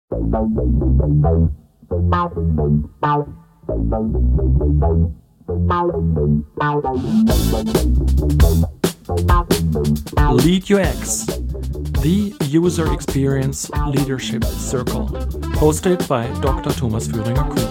Lead UX, the User Experience Leadership Circle, hosted by Dr. Thomas Führinger-Kruth.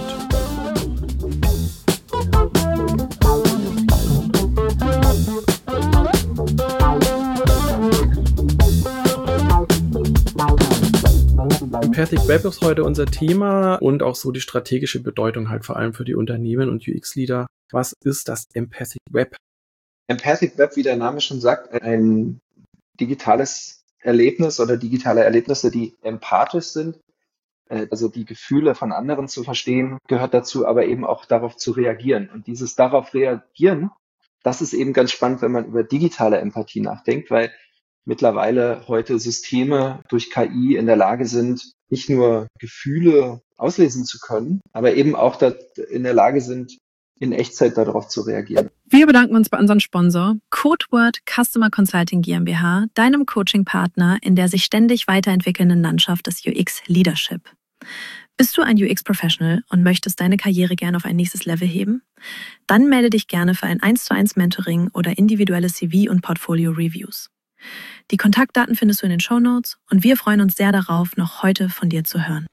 Empathic Web ist heute unser Thema und auch so die strategische Bedeutung halt vor allem für die Unternehmen und UX-Leader. Was ist das Empathic Web? Empathic Web, wie der Name schon sagt, ein digitales Erlebnis oder digitale Erlebnisse, die empathisch sind. Also die Gefühle von anderen zu verstehen, gehört dazu, aber eben auch darauf zu reagieren. Und dieses darauf reagieren, das ist eben ganz spannend, wenn man über digitale Empathie nachdenkt, weil mittlerweile heute Systeme durch KI in der Lage sind, nicht nur Gefühle auslesen zu können, aber eben auch in der Lage sind, in Echtzeit darauf zu reagieren. Wir bedanken uns bei unserem Sponsor Codeword Customer Consulting GmbH, deinem Coaching-Partner in der sich ständig weiterentwickelnden Landschaft des UX-Leadership. Bist du ein UX-Professional und möchtest deine Karriere gerne auf ein nächstes Level heben? Dann melde dich gerne für ein 1:1 Mentoring oder individuelle CV- und Portfolio-Reviews. Die Kontaktdaten findest du in den Shownotes und wir freuen uns sehr darauf, noch heute von dir zu hören.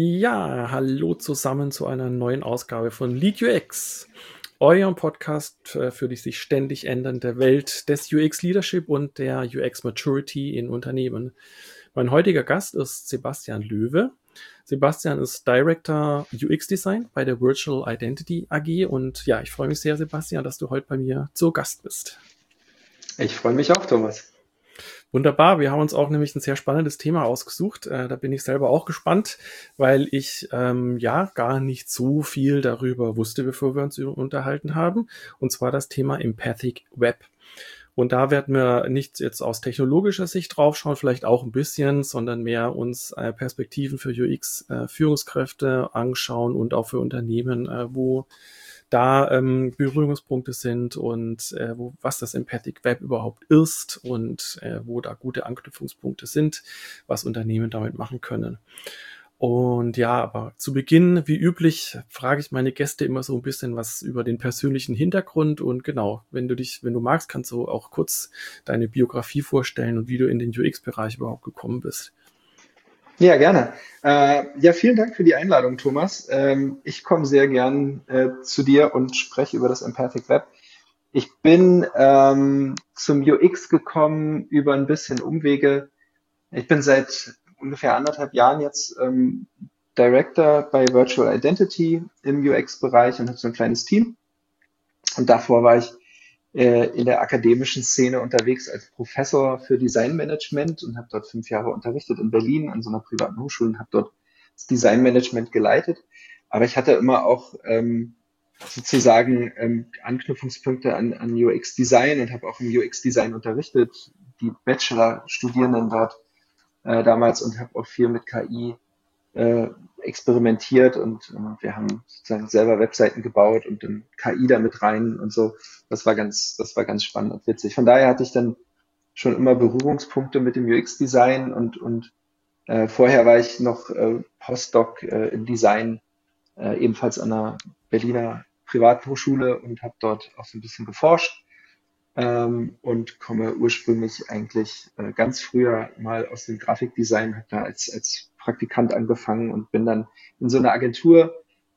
Ja, hallo zusammen zu einer neuen Ausgabe von Lead UX, eurem Podcast für die sich ständig ändernde Welt des UX Leadership und der UX Maturity in Unternehmen. Mein heutiger Gast ist Sebastian Löwe. Sebastian ist Director UX Design bei der Virtual Identity AG und ja, ich freue mich sehr, Sebastian, dass du heute bei mir zu Gast bist. Ich freue mich auch, Thomas. Wunderbar, wir haben uns auch nämlich ein sehr spannendes Thema ausgesucht. Da bin ich selber auch gespannt, weil ich gar nicht so viel darüber wusste, bevor wir uns unterhalten haben. Und zwar das Thema Empathic Web. Und da werden wir nicht jetzt aus technologischer Sicht draufschauen, vielleicht auch ein bisschen, sondern mehr uns Perspektiven für UX-Führungskräfte anschauen und auch für Unternehmen, wo da Berührungspunkte sind und was das Empathic Web überhaupt ist und wo da gute Anknüpfungspunkte sind, was Unternehmen damit machen können. Und ja, aber zu Beginn, wie üblich, frage ich meine Gäste immer so ein bisschen was über den persönlichen Hintergrund und genau, wenn du magst, kannst du auch kurz deine Biografie vorstellen und wie du in den UX-Bereich überhaupt gekommen bist. Ja, gerne. Vielen Dank für die Einladung, Thomas. Ich komme sehr gern zu dir und spreche über das Empathic Web. Ich bin zum UX gekommen über ein bisschen Umwege. Ich bin seit ungefähr 1,5 Jahren jetzt Director bei Virtual Identity im UX-Bereich und habe so ein kleines Team. Und davor war ich in der akademischen Szene unterwegs als Professor für Designmanagement und habe dort 5 Jahre unterrichtet in Berlin an so einer privaten Hochschule und habe dort das Designmanagement geleitet. Aber ich hatte immer auch Anknüpfungspunkte an UX-Design und habe auch im UX-Design unterrichtet, die Bachelor-Studierenden dort damals und habe auch viel mit KI experimentiert und wir haben sozusagen selber Webseiten gebaut und dann KI da mit rein und so. Das war ganz spannend und witzig. Von daher hatte ich dann schon immer Berührungspunkte mit dem UX-Design und vorher war ich noch Postdoc im Design, ebenfalls an einer Berliner Privathochschule und habe dort auch so ein bisschen geforscht und komme ursprünglich eigentlich ganz früher mal aus dem Grafikdesign, habe da als Praktikant angefangen und bin dann in so einer Agentur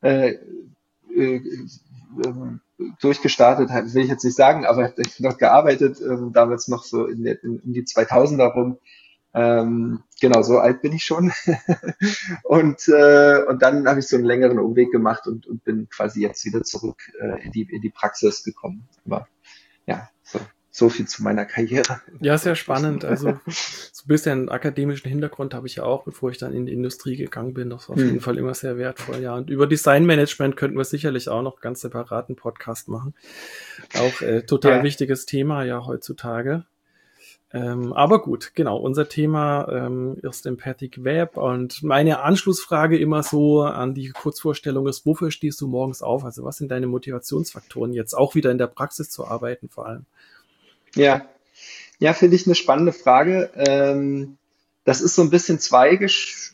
durchgestartet, will ich jetzt nicht sagen, aber ich habe dort gearbeitet, damals noch so in die 2000er rum. Genau, so alt bin ich schon. Und dann habe ich so einen längeren Umweg gemacht und bin quasi jetzt wieder zurück in die Praxis gekommen. Aber ja, so viel zu meiner Karriere. Ja, sehr spannend. Also so ein bisschen akademischen Hintergrund habe ich ja auch, bevor ich dann in die Industrie gegangen bin. Das war auf jeden Fall immer sehr wertvoll. Ja, und über Designmanagement könnten wir sicherlich auch noch ganz separaten Podcast machen. Auch total wichtiges Thema ja heutzutage. Aber gut, genau, unser Thema ist Empathic Web und meine Anschlussfrage immer so an die Kurzvorstellung ist, wofür stehst du morgens auf? Also was sind deine Motivationsfaktoren jetzt auch wieder in der Praxis zu arbeiten vor allem? Ja, finde ich eine spannende Frage. Das ist so ein bisschen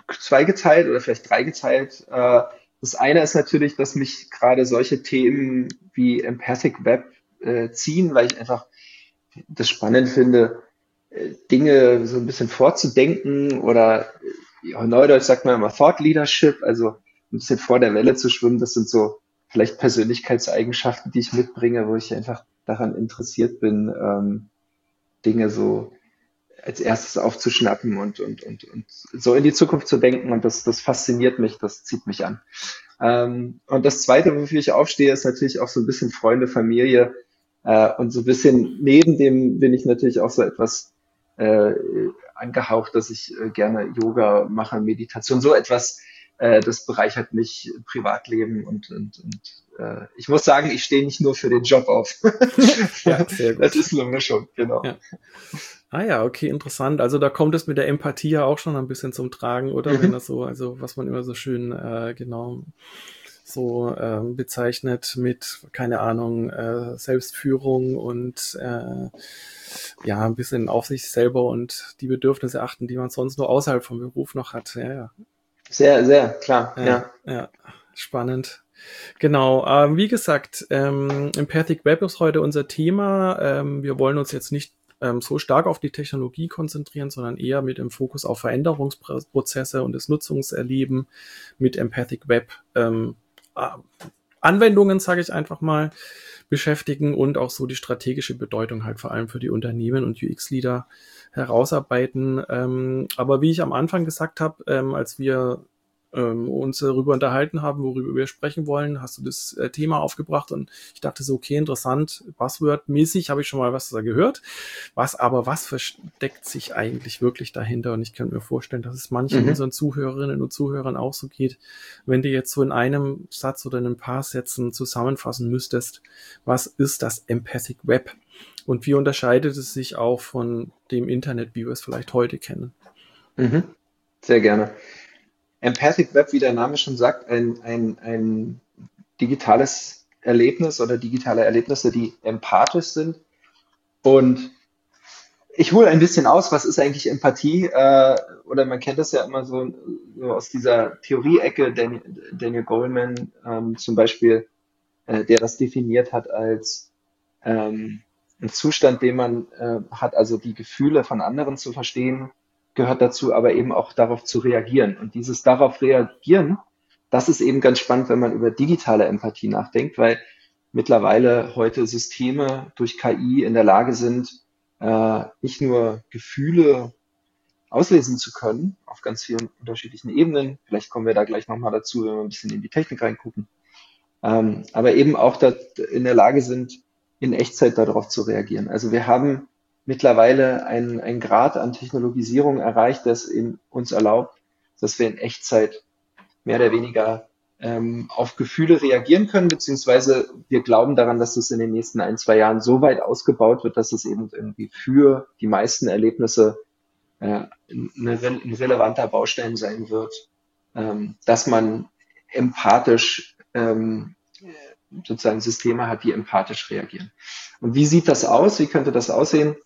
zweigeteilt oder vielleicht dreigeteilt. Das eine ist natürlich, dass mich gerade solche Themen wie Empathic Web ziehen, weil ich einfach das spannend finde, Dinge so ein bisschen vorzudenken oder neudeutsch sagt man immer Thought Leadership, also ein bisschen vor der Welle zu schwimmen. Das sind so vielleicht Persönlichkeitseigenschaften, die ich mitbringe, wo ich einfach daran interessiert bin, Dinge so als erstes aufzuschnappen und so in die Zukunft zu denken. Und das fasziniert mich, das zieht mich an. Und das Zweite, wofür ich aufstehe, ist natürlich auch so ein bisschen Freunde, Familie. Und so ein bisschen neben dem bin ich natürlich auch so etwas angehaucht, dass ich gerne Yoga mache, Meditation, so etwas, das bereichert mich im Privatleben und ich muss sagen, ich stehe nicht nur für den Job auf. Ja, sehr gut. Das ist eine Mischung, genau. Ja. Ah ja, okay, interessant. Also da kommt es mit der Empathie ja auch schon ein bisschen zum Tragen, oder? Wenn das so, also was man immer so schön genau so bezeichnet mit, keine Ahnung, Selbstführung und ja, ein bisschen auf sich selber und die Bedürfnisse achten, die man sonst nur außerhalb vom Beruf noch hat. Ja, ja. Sehr, sehr, klar, ja. Ja, spannend. Genau, wie gesagt, Empathic Web ist heute unser Thema. Wir wollen uns jetzt nicht so stark auf die Technologie konzentrieren, sondern eher mit dem Fokus auf Veränderungsprozesse und das Nutzungserleben mit Empathic Web Anwendungen, sage ich einfach mal, beschäftigen und auch so die strategische Bedeutung halt vor allem für die Unternehmen und UX-Leader herausarbeiten. Aber wie ich am Anfang gesagt habe, als wir uns darüber unterhalten haben, worüber wir sprechen wollen, hast du das Thema aufgebracht und ich dachte so, okay, interessant, Buzzword-mäßig habe ich schon mal was da gehört. Was versteckt sich eigentlich wirklich dahinter? Und ich kann mir vorstellen, dass es manchen unseren Zuhörerinnen und Zuhörern auch so geht, wenn du jetzt so in einem Satz oder in ein paar Sätzen zusammenfassen müsstest, was ist das Empathic Web? Und wie unterscheidet es sich auch von dem Internet, wie wir es vielleicht heute kennen? Sehr gerne. Empathic Web, wie der Name schon sagt, ein digitales Erlebnis oder digitale Erlebnisse, die empathisch sind. Und ich hole ein bisschen aus, was ist eigentlich Empathie? Oder man kennt das ja immer so aus dieser Theorie-Ecke, Daniel Goleman zum Beispiel, der das definiert hat als ein Zustand, den man hat, also die Gefühle von anderen zu verstehen, gehört dazu, aber eben auch darauf zu reagieren. Und dieses darauf reagieren, das ist eben ganz spannend, wenn man über digitale Empathie nachdenkt, weil mittlerweile heute Systeme durch KI in der Lage sind, nicht nur Gefühle auslesen zu können, auf ganz vielen unterschiedlichen Ebenen. Vielleicht kommen wir da gleich nochmal dazu, wenn wir ein bisschen in die Technik reingucken. Aber eben auch in der Lage sind, in Echtzeit darauf zu reagieren. Also wir haben mittlerweile einen Grad an Technologisierung erreicht, das uns erlaubt, dass wir in Echtzeit mehr oder weniger auf Gefühle reagieren können, beziehungsweise wir glauben daran, dass das in den nächsten 1-2 Jahren so weit ausgebaut wird, dass es eben irgendwie für die meisten Erlebnisse ein relevanter Baustein sein wird, dass man empathisch sozusagen Systeme hat, die empathisch reagieren. Und wie sieht das aus? Wie könnte das aussehen?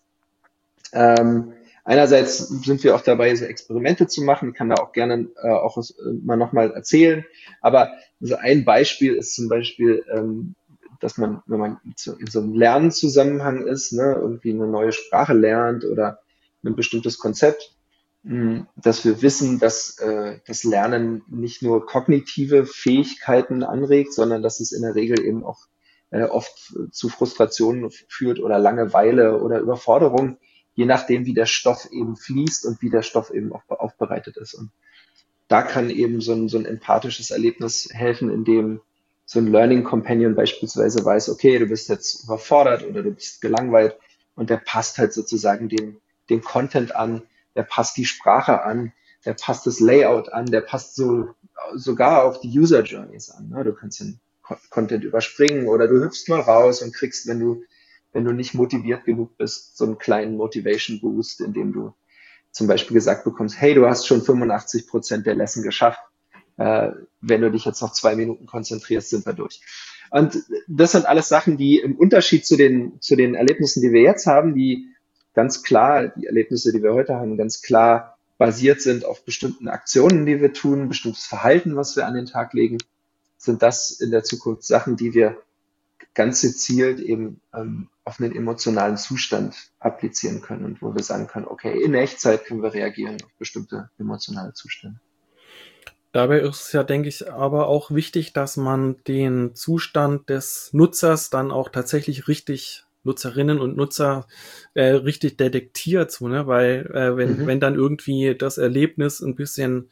Einerseits sind wir auch dabei, so Experimente zu machen. Ich kann da auch gerne auch mal nochmal erzählen. Aber so ein Beispiel ist zum Beispiel, dass man, wenn man in so einem Lernzusammenhang ist, ne, irgendwie eine neue Sprache lernt oder ein bestimmtes Konzept, dass wir wissen, dass das Lernen nicht nur kognitive Fähigkeiten anregt, sondern dass es in der Regel eben auch oft zu Frustrationen führt oder Langeweile oder Überforderung, je nachdem, wie der Stoff eben fließt und wie der Stoff eben auch aufbereitet ist. Und da kann eben so ein empathisches Erlebnis helfen, in dem so ein Learning Companion beispielsweise weiß, okay, du bist jetzt überfordert oder du bist gelangweilt und der passt halt sozusagen den Content an, der passt die Sprache an, der passt das Layout an, der passt sogar auch die User Journeys an. Ne? Du kannst den Content überspringen oder du hüpfst mal raus und kriegst, wenn du nicht motiviert genug bist, so einen kleinen Motivation Boost, indem du zum Beispiel gesagt bekommst, hey, du hast schon 85% der Lesson geschafft. Wenn du dich jetzt noch 2 Minuten konzentrierst, sind wir durch. Und das sind alles Sachen, die im Unterschied zu den Erlebnissen, die wir jetzt haben, die ganz klar, die Erlebnisse, die wir heute haben, ganz klar basiert sind auf bestimmten Aktionen, die wir tun, bestimmtes Verhalten, was wir an den Tag legen, sind das in der Zukunft Sachen, die wir ganz gezielt eben auf einen emotionalen Zustand applizieren können und wo wir sagen können, okay, in Echtzeit können wir reagieren auf bestimmte emotionale Zustände. Dabei ist es ja, denke ich, aber auch wichtig, dass man den Zustand des Nutzers dann auch tatsächlich richtig, Nutzerinnen und Nutzer, richtig detektiert, so, ne? Weil wenn dann irgendwie das Erlebnis ein bisschen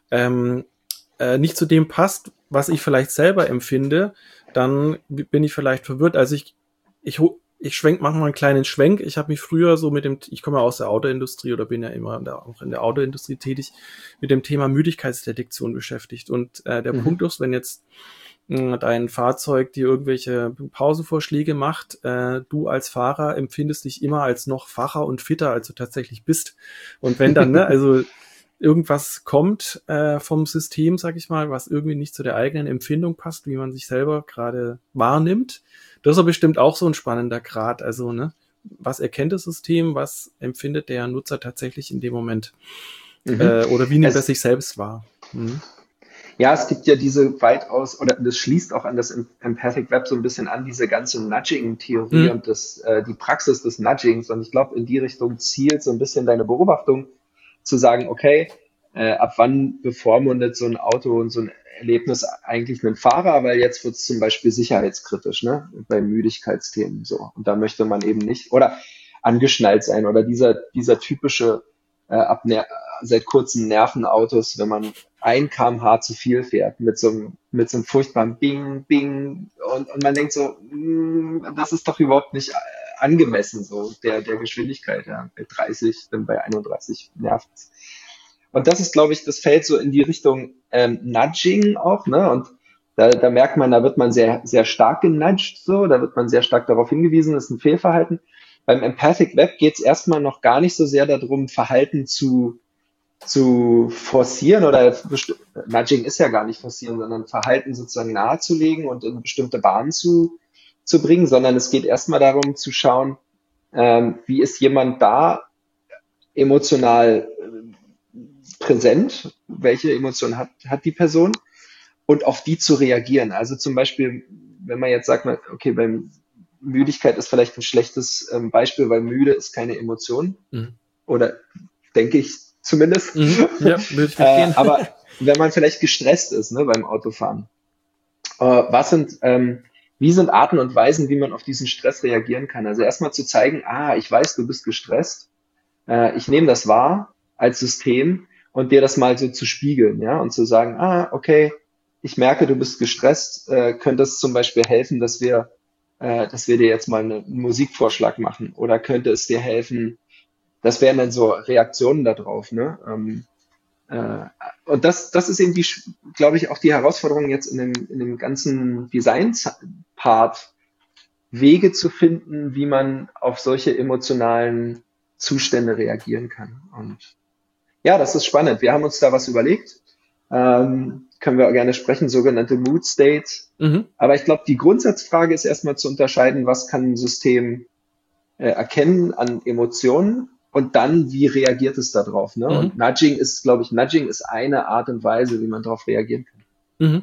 nicht zu dem passt, was ich vielleicht selber empfinde, dann bin ich vielleicht verwirrt. Also ich mache mal einen kleinen Schwenk. Ich habe mich früher so ich komme ja aus der Autoindustrie oder bin ja immer auch in der Autoindustrie tätig, mit dem Thema Müdigkeitsdetektion beschäftigt. Und der Punkt ist, wenn jetzt dein Fahrzeug dir irgendwelche Pausenvorschläge macht, du als Fahrer empfindest dich immer als noch wacher und fitter, als du tatsächlich bist. Und wenn dann, ne, also irgendwas kommt vom System, sag ich mal, was irgendwie nicht zu der eigenen Empfindung passt, wie man sich selber gerade wahrnimmt. Das ist bestimmt auch so ein spannender Grad. Also, ne, was erkennt das System, was empfindet der Nutzer tatsächlich in dem Moment? Oder wie nimmt er sich selbst wahr? Ja, es gibt ja diese weitaus, oder das schließt auch an das Empathic Web so ein bisschen an, diese ganze Nudging-Theorie und die Praxis des Nudgings. Und ich glaube, in die Richtung zielt so ein bisschen deine Beobachtung, zu sagen, okay, ab wann bevormundet so ein Auto und so ein Erlebnis eigentlich einen Fahrer, weil jetzt wird es zum Beispiel sicherheitskritisch, ne, bei Müdigkeitsthemen so. Und da möchte man eben nicht, oder angeschnallt sein, oder dieser typische seit kurzem Nervenautos, wenn man 1 km/h zu viel fährt, mit so einem furchtbaren Bing, Bing, und man denkt so, das ist doch überhaupt nicht angemessen, so der Geschwindigkeit, ja, bei 30, dann bei 31 nervt's. Und das ist, glaube ich, das fällt so in die Richtung Nudging auch, ne? Und da merkt man, da wird man sehr, sehr stark genudged, so, da wird man sehr stark darauf hingewiesen, das ist ein Fehlverhalten. Beim Empathic Web geht es erstmal noch gar nicht so sehr darum, Verhalten zu forcieren, oder Nudging ist ja gar nicht forcieren, sondern Verhalten sozusagen nahezulegen und in bestimmte Bahnen zu bringen, sondern es geht erstmal darum zu schauen, wie ist jemand da emotional präsent, welche Emotionen hat die Person, und auf die zu reagieren. Also zum Beispiel, wenn man jetzt sagt, okay, beim Müdigkeit ist vielleicht ein schlechtes Beispiel, weil müde ist keine Emotion, oder denke ich zumindest. Ja, würde ich verstehen. Aber wenn man vielleicht gestresst ist, ne, beim Autofahren, wie sind Arten und Weisen, wie man auf diesen Stress reagieren kann? Also erstmal zu zeigen, ich weiß, du bist gestresst, ich nehme das wahr als System, und dir das mal so zu spiegeln, ja, und zu sagen, okay, ich merke, du bist gestresst, könnte es zum Beispiel helfen, dass wir dir jetzt mal einen Musikvorschlag machen, oder könnte es dir helfen, das wären dann so Reaktionen darauf, ne? Und das ist irgendwie, glaube ich, auch die Herausforderung jetzt in dem ganzen Design-Part, Wege zu finden, wie man auf solche emotionalen Zustände reagieren kann. Und ja, das ist spannend. Wir haben uns da was überlegt. Können wir gerne sprechen, sogenannte Mood States. Aber ich glaube, die Grundsatzfrage ist erstmal zu unterscheiden, was kann ein System erkennen an Emotionen, und dann, wie reagiert es darauf, ne? Und Nudging ist eine Art und Weise, wie man darauf reagieren kann.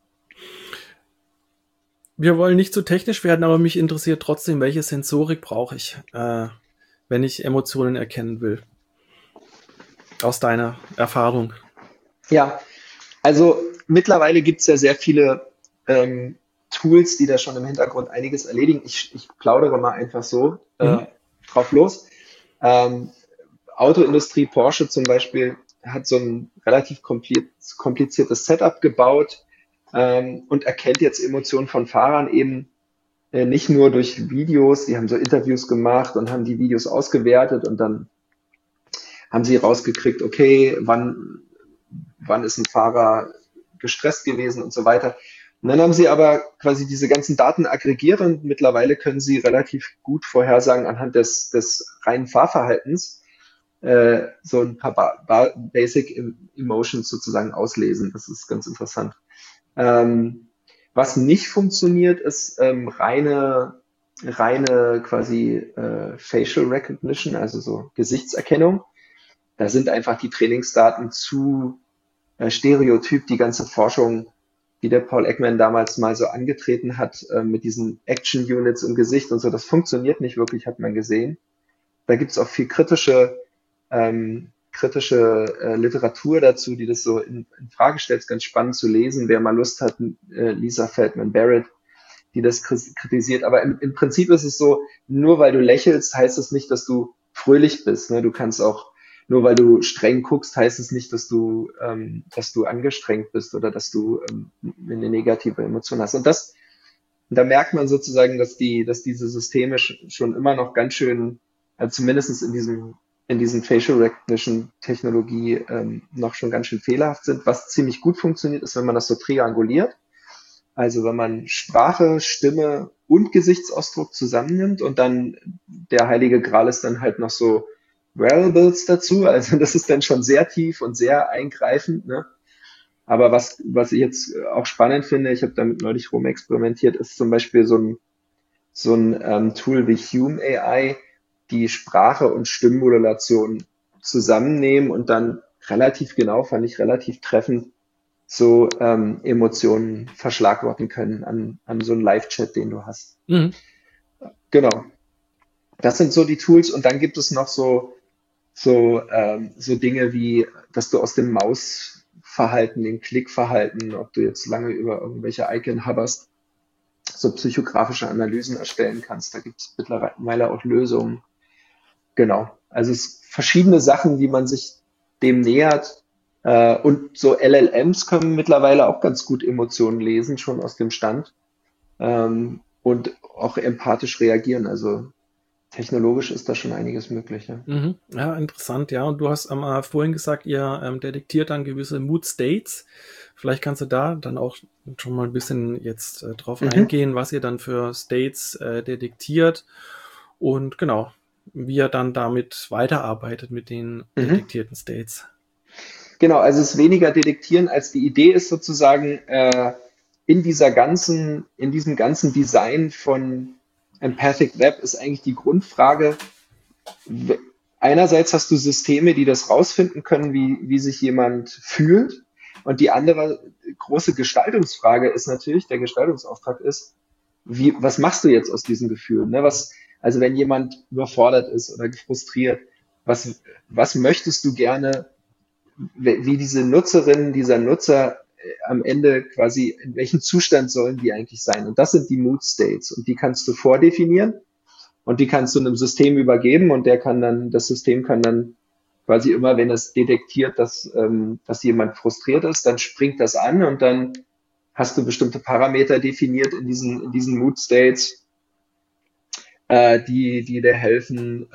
Wir wollen nicht zu technisch werden, aber mich interessiert trotzdem, welche Sensorik brauche ich, wenn ich Emotionen erkennen will. Aus deiner Erfahrung. Ja, also mittlerweile gibt es ja sehr viele Tools, die da schon im Hintergrund einiges erledigen. Ich plaudere mal einfach so drauf los. Autoindustrie, Porsche zum Beispiel, hat so ein relativ kompliziertes Setup gebaut und erkennt jetzt Emotionen von Fahrern eben nicht nur durch Videos. Die haben so Interviews gemacht und haben die Videos ausgewertet, und dann haben sie rausgekriegt, okay, wann ist ein Fahrer gestresst gewesen und so weiter. Und dann haben sie aber quasi diese ganzen Daten aggregiert, und mittlerweile können sie relativ gut vorhersagen anhand des reinen Fahrverhaltens so ein paar Basic Emotions sozusagen auslesen. Das ist ganz interessant. Was nicht funktioniert, ist reine quasi Facial Recognition, also so Gesichtserkennung. da sind einfach die Trainingsdaten zu stereotyp. Die ganze Forschung, wie der Paul Ekman damals mal so angetreten hat, mit diesen Action Units im Gesicht und so, das funktioniert nicht wirklich, hat man gesehen. Da gibt's auch viel kritische Literatur dazu, die das so in Frage stellt. Ist ganz spannend zu lesen, wer mal Lust hat, Lisa Feldman Barrett, die das kritisiert. Aber im Prinzip ist es so, nur weil du lächelst, heißt es nicht, dass du fröhlich bist. Ne? Du kannst auch, nur weil du streng guckst, heißt es nicht, dass du angestrengt bist oder dass du eine negative Emotion hast. Und da merkt man sozusagen, dass diese Systeme schon immer noch ganz schön, zumindest in diesen Facial Recognition Technologie noch schon ganz schön fehlerhaft sind. Was ziemlich gut funktioniert, ist, wenn man das so trianguliert. Also wenn man Sprache, Stimme und Gesichtsausdruck zusammennimmt und dann der heilige Gral ist dann halt noch so Wearables dazu. Also das ist dann schon sehr tief und sehr eingreifend. Ne? Aber was ich jetzt auch spannend finde, ich habe damit neulich rumexperimentiert, ist zum Beispiel so ein Tool wie Hume AI, die Sprache und Stimmmodulation zusammennehmen und dann relativ genau, fand ich relativ treffend, so Emotionen verschlagworten können an so einen Live-Chat, den du hast. Mhm. Genau. Das sind so die Tools und dann gibt es noch so Dinge wie, dass du aus dem Mausverhalten, dem Klickverhalten, ob du jetzt lange über irgendwelche Icon hoverst, so psychografische Analysen erstellen kannst. Da gibt es mittlerweile auch Lösungen. Genau. Also es verschiedene Sachen, wie man sich dem nähert. Und so LLMs können mittlerweile auch ganz gut Emotionen lesen, schon aus dem Stand. Und auch empathisch reagieren. Also technologisch ist da schon einiges möglich. Ja, ja interessant, ja. Und du hast vorhin gesagt, ihr detektiert dann gewisse Mood States. Vielleicht kannst du da dann auch schon mal ein bisschen jetzt drauf eingehen, was ihr dann für States detektiert und genau, wie ihr dann damit weiterarbeitet mit den detektierten States. Genau, also es ist weniger detektieren, als die Idee ist sozusagen in diesem ganzen Design von Empathic Web ist eigentlich die Grundfrage, einerseits hast du Systeme, die das rausfinden können, wie sich jemand fühlt, und die andere große Gestaltungsfrage ist natürlich, der Gestaltungsauftrag ist, was machst du jetzt aus diesem Gefühl? Ne? Also wenn jemand überfordert ist oder frustriert, was möchtest du gerne, wie diese Nutzerin, dieser Nutzer am Ende quasi, in welchem Zustand sollen die eigentlich sein? Und das sind die Mood States und die kannst du vordefinieren und die kannst du einem System übergeben und das System kann dann quasi immer, wenn es detektiert, dass jemand frustriert ist, dann springt das an und dann hast du bestimmte Parameter definiert in diesen Mood States, die dir helfen,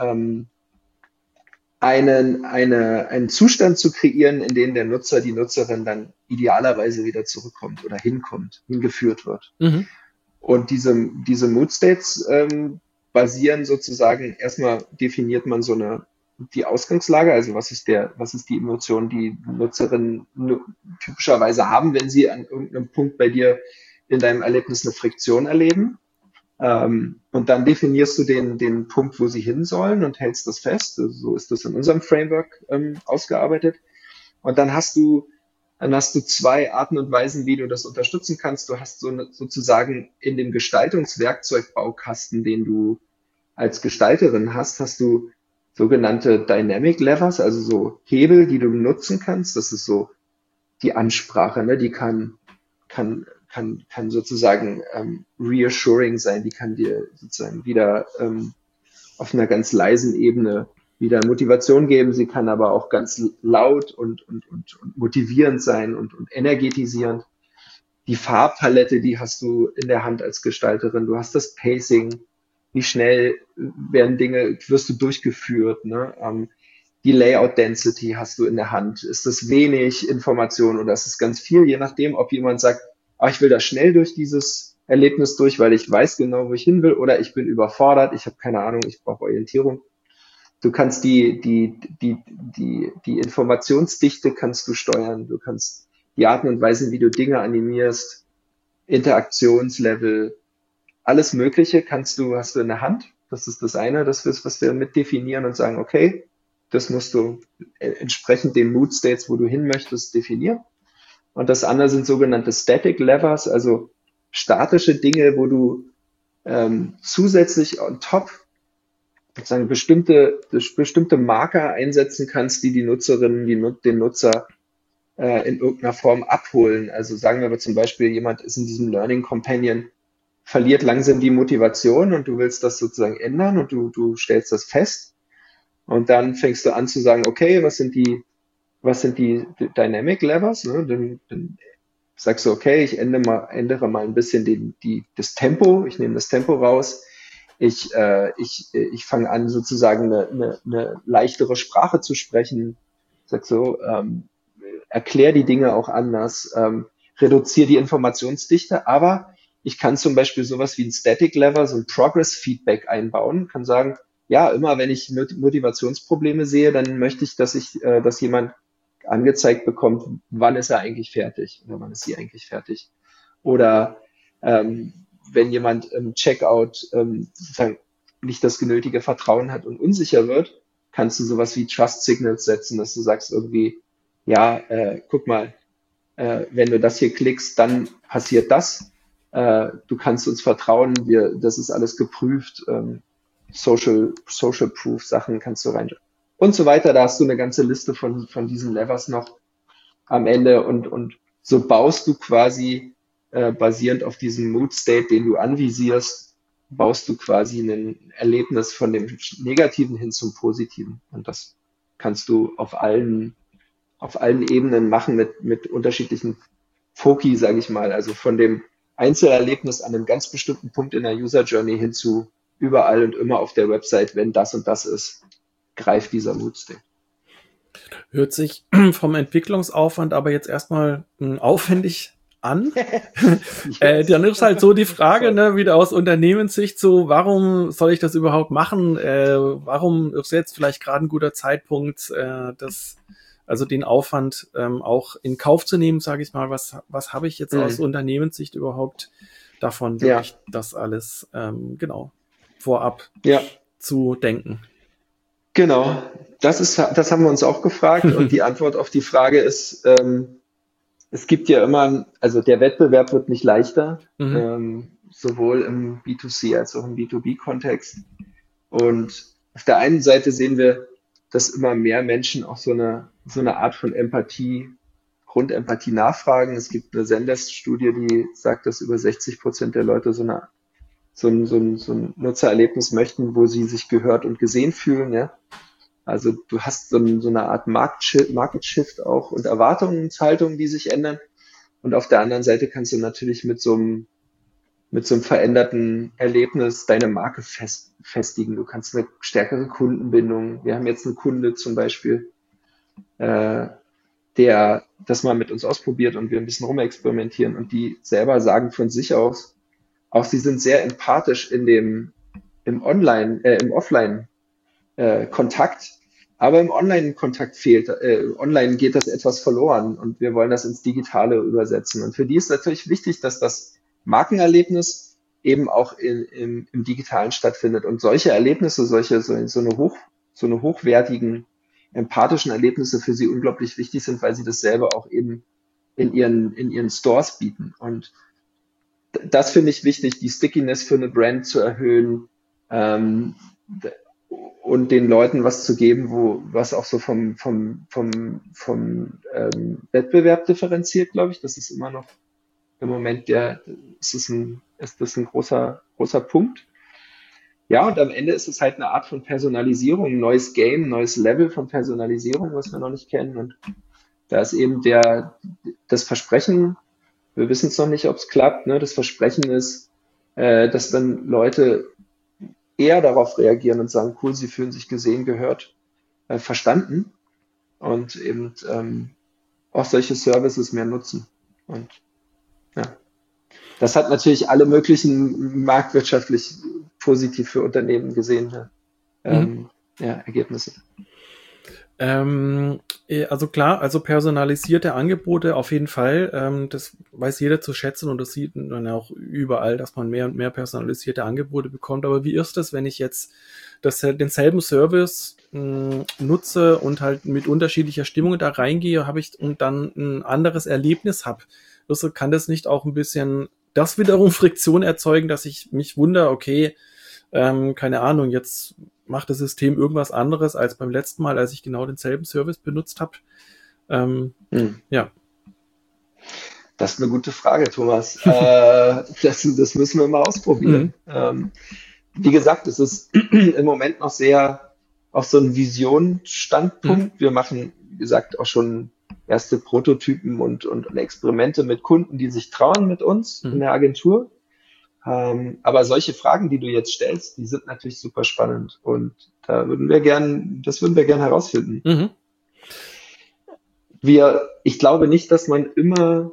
einen Zustand zu kreieren, in dem der Nutzer, die Nutzerin dann idealerweise wieder zurückkommt oder hingeführt wird. Und diese Mood States basieren sozusagen, erstmal definiert man die Ausgangslage, also was ist die Emotion, die Nutzerinnen typischerweise haben, wenn sie an irgendeinem Punkt bei dir in deinem Erlebnis eine Friktion erleben. Und dann definierst du den Punkt, wo sie hin sollen und hältst das fest. Also so ist das in unserem Framework ausgearbeitet. Und dann hast du zwei Arten und Weisen, wie du das unterstützen kannst. Du hast sozusagen in dem Gestaltungswerkzeugbaukasten, den du als Gestalterin hast du sogenannte Dynamic Levers, also so Hebel, die du nutzen kannst. Das ist so die Ansprache, ne? Die kann sozusagen reassuring sein, die kann dir sozusagen wieder auf einer ganz leisen Ebene wieder Motivation geben. Sie kann aber auch ganz laut und motivierend sein und energetisierend. Die Farbpalette, die hast du in der Hand als Gestalterin. Du hast das Pacing. Wie schnell wirst du durchgeführt, ne? Die Layout Density hast du in der Hand. Ist das wenig Information oder ist es ganz viel? Je nachdem, ob jemand sagt, ich will da schnell durch dieses Erlebnis durch, weil ich weiß genau, wo ich hin will, oder ich bin überfordert, ich habe keine Ahnung, ich brauche Orientierung. Du kannst die Informationsdichte kannst du steuern. Du kannst die Arten und Weisen, wie du Dinge animierst, Interaktionslevel, alles Mögliche hast du in der Hand. Das ist das eine, was wir mit definieren und sagen, okay, Das musst du entsprechend den Mood States, wo du hin möchtest, definieren. Und das andere sind sogenannte Static Levers, also statische Dinge, wo du zusätzlich on top sozusagen bestimmte Marker einsetzen kannst, die Nutzerinnen, den Nutzer in irgendeiner Form abholen. Also sagen wir aber zum Beispiel, jemand ist in diesem Learning Companion, verliert langsam die Motivation und du willst das sozusagen ändern und du stellst das fest. Und dann fängst du an zu sagen, okay, was sind die Dynamic Levers? Ne? Dann sagst du, okay, ich ändere mal ein bisschen das Tempo, ich nehme das Tempo raus. Ich fange an, sozusagen eine leichtere Sprache zu sprechen. Sag so, erklär die Dinge auch anders, reduziere die Informationsdichte, aber ich kann zum Beispiel sowas wie ein Static Lever, so ein Progress Feedback einbauen, kann sagen, ja, immer wenn ich Motivationsprobleme sehe, dann möchte ich, dass jemand angezeigt bekommt, wann ist er eigentlich fertig oder wann ist sie eigentlich fertig. Oder wenn jemand im Checkout sozusagen nicht das genötige Vertrauen hat und unsicher wird, kannst du sowas wie Trust Signals setzen, dass du sagst irgendwie, ja, guck mal, wenn du das hier klickst, dann passiert das. Du kannst uns vertrauen, das ist alles geprüft. Social Proof Sachen kannst du rein und so weiter. Da hast du eine ganze Liste von diesen Levers noch am Ende und so baust du quasi basierend auf diesem Mood State, den du anvisierst, baust du quasi ein Erlebnis von dem Negativen hin zum Positiven. Und das kannst du auf allen Ebenen machen mit unterschiedlichen Foki, sage ich mal. Also von dem Einzelerlebnis an einem ganz bestimmten Punkt in der User Journey hin zu überall und immer auf der Website, wenn das und das ist, greift dieser Mood State. Hört sich vom Entwicklungsaufwand aber jetzt erstmal aufwendig an. Dann ist halt so die Frage, ne, wieder aus Unternehmenssicht, so, warum soll ich das überhaupt machen? Warum ist jetzt vielleicht gerade ein guter Zeitpunkt, also den Aufwand auch in Kauf zu nehmen, sage ich mal, was habe ich jetzt aus Unternehmenssicht überhaupt davon, wirklich das alles vorab zu denken? Genau, das haben wir uns auch gefragt und die Antwort auf die Frage ist, es gibt ja immer, also der Wettbewerb wird nicht leichter, sowohl im B2C als auch im B2B-Kontext. Und auf der einen Seite sehen wir, dass immer mehr Menschen auch so eine Art von Grundempathie nachfragen. Es gibt eine Zendesk-Studie, die sagt, dass über 60% der Leute so ein Nutzererlebnis möchten, wo sie sich gehört und gesehen fühlen, ja. Also du hast so eine Art Market Shift auch und Erwartungshaltungen, die sich ändern. Und auf der anderen Seite kannst du natürlich mit so einem veränderten Erlebnis deine Marke festigen. Du kannst eine stärkere Kundenbindung. Wir haben jetzt einen Kunde zum Beispiel, der das mal mit uns ausprobiert und wir ein bisschen rumexperimentieren und die selber sagen von sich aus, auch sie sind sehr empathisch im Offline-Kontakt, aber im Online-Kontakt fehlt, online geht das etwas verloren und wir wollen das ins Digitale übersetzen. Und für die ist natürlich wichtig, dass das Markenerlebnis eben auch im Digitalen stattfindet. Und solche Erlebnisse, so eine hochwertigen, empathischen Erlebnisse für sie unglaublich wichtig sind, weil sie das selber auch eben in ihren Stores bieten. Und das finde ich wichtig, die Stickiness für eine Brand zu erhöhen, und den Leuten was zu geben, was auch so vom Wettbewerb differenziert, glaube ich. Das ist immer noch im Moment ist das ein großer Punkt. Ja, und am Ende ist es halt eine Art von Personalisierung, ein neues Game, ein neues Level von Personalisierung, was wir noch nicht kennen. Und da ist eben das Versprechen, wir wissen es noch nicht, ob es klappt, ne? Das Versprechen ist, dass dann Leute eher darauf reagieren und sagen, cool, sie fühlen sich gesehen, gehört, verstanden und eben auch solche Services mehr nutzen. Und ja, das hat natürlich alle möglichen marktwirtschaftlich positiv für Unternehmen gesehene Ergebnisse. Also klar, also personalisierte Angebote auf jeden Fall, das weiß jeder zu schätzen und das sieht man auch überall, dass man mehr und mehr personalisierte Angebote bekommt. Aber wie ist das, wenn ich jetzt denselben Service nutze und halt mit unterschiedlicher Stimmung da reingehe, und dann ein anderes Erlebnis habe. Also kann das nicht auch ein bisschen das wiederum Friktion erzeugen, dass ich mich wundere, okay, keine Ahnung, jetzt macht das System irgendwas anderes als beim letzten Mal, als ich genau denselben Service benutzt habe. Ja. Das ist eine gute Frage, Thomas. Das müssen wir mal ausprobieren. Wie gesagt, es ist im Moment noch sehr auf so einen Visionsstandpunkt. Wir machen, wie gesagt, auch schon erste Prototypen und Experimente mit Kunden, die sich trauen mit uns in der Agentur. Aber solche Fragen, die du jetzt stellst, die sind natürlich super spannend und das würden wir gern herausfinden. Ich glaube nicht, dass man immer,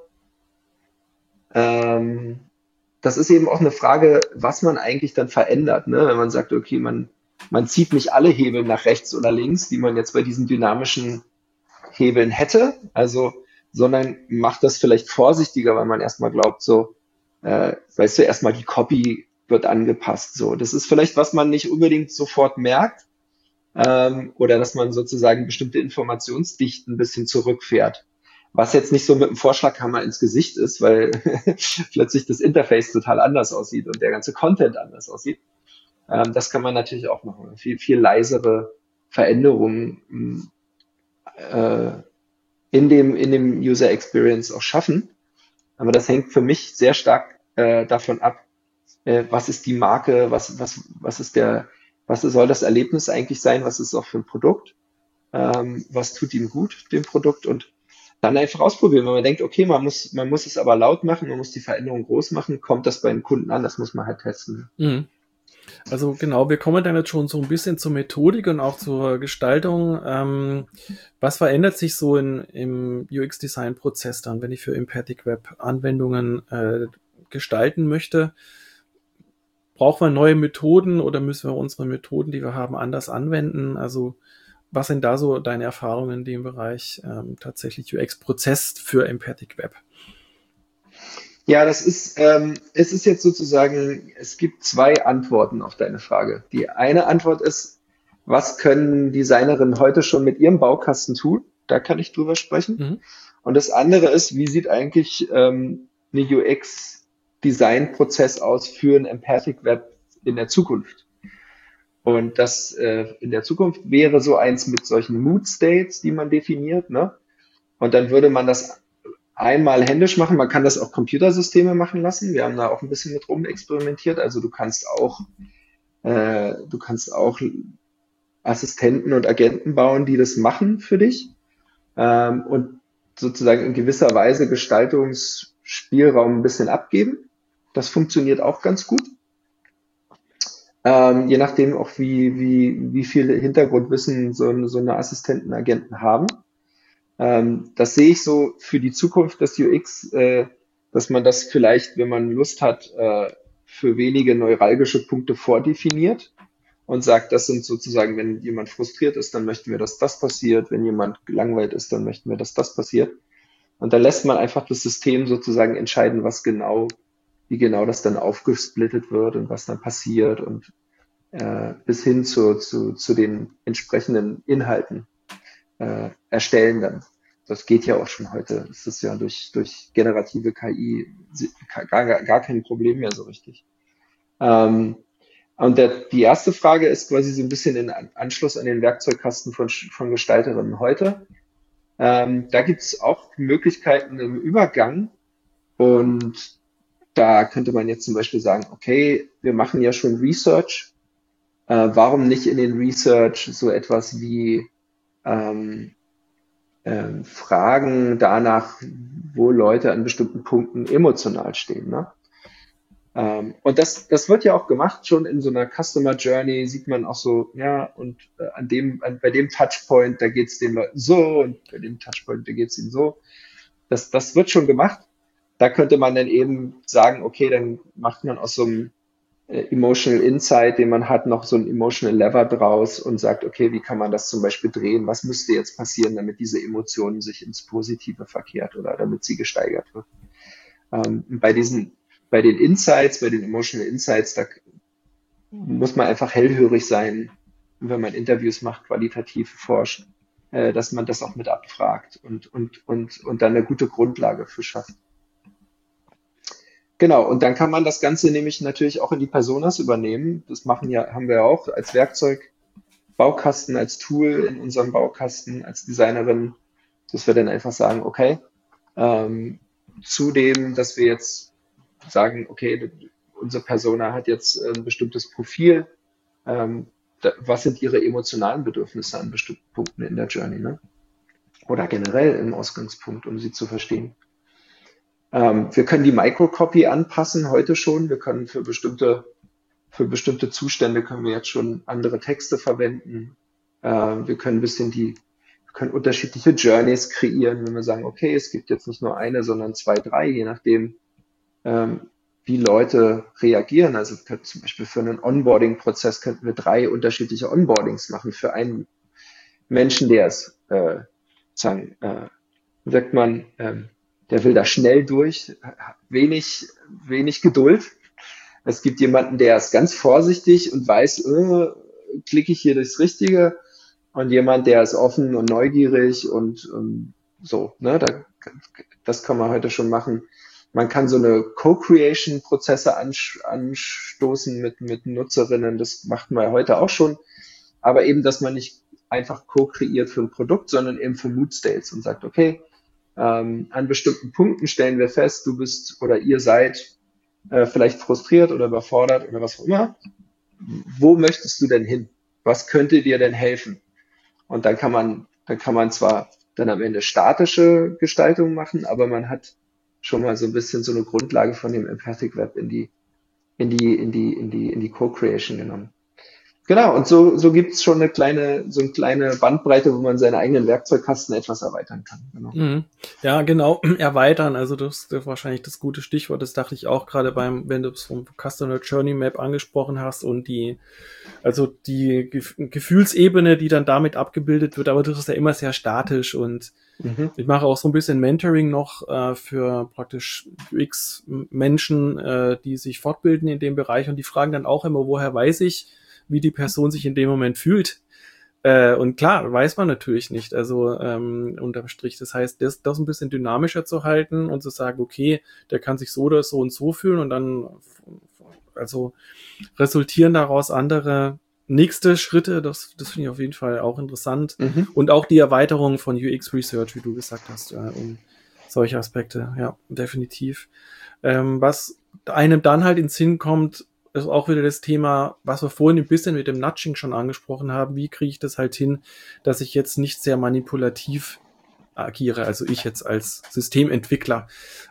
das ist eben auch eine Frage, was man eigentlich dann verändert, ne? Wenn man sagt, okay, man zieht nicht alle Hebel nach rechts oder links, die man jetzt bei diesen dynamischen Hebeln hätte, sondern macht das vielleicht vorsichtiger, weil man erstmal glaubt, so, weißt du, erstmal die Copy wird angepasst, so. Das ist vielleicht, was man nicht unbedingt sofort merkt, oder dass man sozusagen bestimmte Informationsdichten ein bisschen zurückfährt. Was jetzt nicht so mit dem Vorschlaghammer ins Gesicht ist, weil plötzlich das Interface total anders aussieht und der ganze Content anders aussieht. Das kann man natürlich auch machen. Viel, viel leisere Veränderungen in dem User Experience auch schaffen. Aber das hängt für mich sehr stark davon ab, was ist die Marke, was soll das Erlebnis eigentlich sein, was ist es auch für ein Produkt, was tut ihm gut, dem Produkt, und dann einfach ausprobieren. Wenn man denkt, okay, man muss es aber laut machen, man muss die Veränderung groß machen, kommt das bei den Kunden an, das muss man halt testen. Also genau, wir kommen dann jetzt schon so ein bisschen zur Methodik und auch zur Gestaltung. Was verändert sich so im UX-Design-Prozess dann, wenn ich für Empathic Web Anwendungen gestalten möchte? Brauchen wir neue Methoden oder müssen wir unsere Methoden, die wir haben, anders anwenden? Also was sind da so deine Erfahrungen in dem Bereich tatsächlich UX-Prozess für Empathic Web? Ja, es ist jetzt sozusagen, es gibt zwei Antworten auf deine Frage. Die eine Antwort ist, was können Designerinnen heute schon mit ihrem Baukasten tun? Da kann ich drüber sprechen. Und das andere ist, wie sieht eigentlich eine UX-Design-Prozess aus für ein Empathic Web in der Zukunft? Und das in der Zukunft wäre so eins mit solchen Mood States, die man definiert, ne? Und dann würde man das einmal händisch machen. Man kann das auch Computersysteme machen lassen. Wir haben da auch ein bisschen mit rumexperimentiert. Also du kannst auch Assistenten und Agenten bauen, die das machen für dich, und sozusagen in gewisser Weise Gestaltungsspielraum ein bisschen abgeben. Das funktioniert auch ganz gut. Je nachdem auch wie viel Hintergrundwissen so eine Assistenten, Agenten haben. Das sehe ich so für die Zukunft des UX, dass man das vielleicht, wenn man Lust hat, für wenige neuralgische Punkte vordefiniert und sagt, das sind sozusagen, wenn jemand frustriert ist, dann möchten wir, dass das passiert. Wenn jemand gelangweilt ist, dann möchten wir, dass das passiert. Und dann lässt man einfach das System sozusagen entscheiden, wie genau das dann aufgesplittet wird und was dann passiert, und bis hin zu den entsprechenden Inhalten erstellen dann. Das geht ja auch schon heute. Das ist ja durch generative KI gar kein Problem mehr so richtig. Und die erste Frage ist quasi so ein bisschen in Anschluss an den Werkzeugkasten von Gestalterinnen heute. Da gibt es auch Möglichkeiten im Übergang, und da könnte man jetzt zum Beispiel sagen, okay, wir machen ja schon Research. Warum nicht in den Research so etwas wie Fragen danach, wo Leute an bestimmten Punkten emotional stehen, ne? Und das wird ja auch gemacht, schon in so einer Customer Journey sieht man auch so, ja, und bei dem Touchpoint, da geht's den Leuten so, und bei dem Touchpoint, da geht's ihnen so. Das wird schon gemacht. Da könnte man dann eben sagen, okay, dann macht man aus so einem Emotional Insight, den man hat, noch so ein Emotional Lever draus und sagt, okay, wie kann man das zum Beispiel drehen? Was müsste jetzt passieren, damit diese Emotionen sich ins Positive verkehrt oder damit sie gesteigert wird? Bei den Insights, bei den Emotional Insights, da muss man einfach hellhörig sein, wenn man Interviews macht, qualitativ forscht, dass man das auch mit abfragt und dann eine gute Grundlage für schafft. Genau, und dann kann man das Ganze nämlich natürlich auch in die Personas übernehmen. Das haben wir auch als Werkzeug, Baukasten, als Tool in unserem Baukasten, als Designerin, dass wir dann einfach sagen, okay, zudem, dass wir jetzt sagen, okay, unsere Persona hat jetzt ein bestimmtes Profil, was sind ihre emotionalen Bedürfnisse an bestimmten Punkten in der Journey, ne? Oder generell im Ausgangspunkt, um sie zu verstehen. Wir können die Microcopy anpassen heute schon. Wir können für bestimmte Zustände können wir jetzt schon andere Texte verwenden. Wir können unterschiedliche Journeys kreieren, wenn wir sagen, okay, es gibt jetzt nicht nur eine, sondern 2, 3, je nachdem, wie Leute reagieren. Also zum Beispiel für einen Onboarding-Prozess könnten wir 3 unterschiedliche Onboardings machen. Für einen Menschen, der es, sagt man, der will da schnell durch, wenig Geduld. Es gibt jemanden, der ist ganz vorsichtig und weiß, klicke ich hier das Richtige, und jemand, der ist offen und neugierig und so, ne? Das kann man heute schon machen. Man kann so eine Co-Creation-Prozesse anstoßen mit Nutzerinnen, das macht man heute auch schon, aber eben, dass man nicht einfach co-kreiert für ein Produkt, sondern eben für Mood States und sagt, okay, an bestimmten Punkten stellen wir fest, du bist oder ihr seid vielleicht frustriert oder überfordert oder was auch immer. Wo möchtest du denn hin? Was könnte dir denn helfen? Und dann kann man zwar dann am Ende statische Gestaltung machen, aber man hat schon mal so ein bisschen so eine Grundlage von dem Empathic Web in die Co-Creation genommen. Genau, und so gibt's schon eine kleine Bandbreite, wo man seinen eigenen Werkzeugkasten etwas erweitern kann. Genau. Ja, genau, erweitern, also das ist wahrscheinlich das gute Stichwort, das dachte ich auch gerade wenn du es vom Customer Journey Map angesprochen hast und die Gefühlsebene, die dann damit abgebildet wird, aber das ist ja immer sehr statisch und ich mache auch so ein bisschen Mentoring noch für praktisch UX-Menschen, die sich fortbilden in dem Bereich, und die fragen dann auch immer, woher weiß ich, wie die Person sich in dem Moment fühlt. Und klar, weiß man natürlich nicht, also unterm Strich. Das heißt, das ein bisschen dynamischer zu halten und zu sagen, okay, der kann sich so oder so und so fühlen, und dann also resultieren daraus andere nächste Schritte. Das finde ich auf jeden Fall auch interessant. Und auch die Erweiterung von UX Research, wie du gesagt hast, um solche Aspekte, ja, definitiv. Was einem dann halt ins Sinn kommt, ist auch wieder das Thema, was wir vorhin ein bisschen mit dem Nudging schon angesprochen haben. Wie kriege ich das halt hin, dass ich jetzt nicht sehr manipulativ agiere, also ich jetzt als Systementwickler.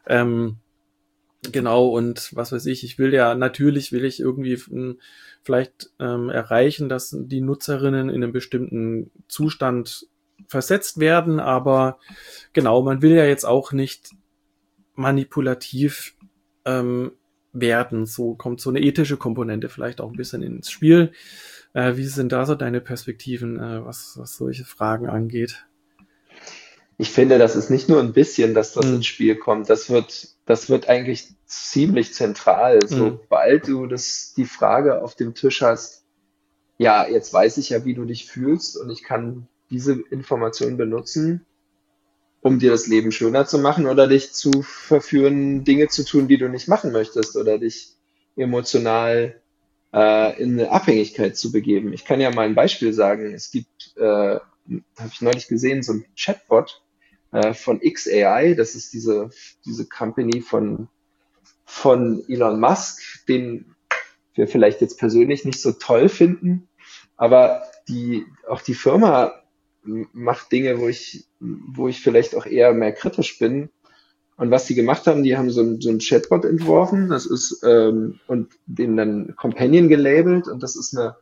Genau, und was weiß ich will ich irgendwie vielleicht erreichen, dass die Nutzerinnen in einem bestimmten Zustand versetzt werden, aber genau, man will ja jetzt auch nicht manipulativ werden. So kommt so eine ethische Komponente vielleicht auch ein bisschen ins Spiel. Wie sind da so deine Perspektiven, was solche Fragen angeht? Ich finde, das ist nicht nur ein bisschen, dass das ins Spiel kommt. Das wird eigentlich ziemlich zentral. Sobald du die Frage auf dem Tisch hast, ja, jetzt weiß ich ja, wie du dich fühlst, und ich kann diese Information benutzen, um dir das Leben schöner zu machen oder dich zu verführen, Dinge zu tun, die du nicht machen möchtest, oder dich emotional in eine Abhängigkeit zu begeben. Ich kann ja mal ein Beispiel sagen. Es gibt, habe ich neulich gesehen, so ein Chatbot von XAI. Das ist diese Company von Elon Musk, den wir vielleicht jetzt persönlich nicht so toll finden, aber auch die Firma macht Dinge, wo ich vielleicht auch eher mehr kritisch bin. Und was die gemacht haben, die haben so ein Chatbot entworfen, das ist und den dann Companion gelabelt, und das ist eine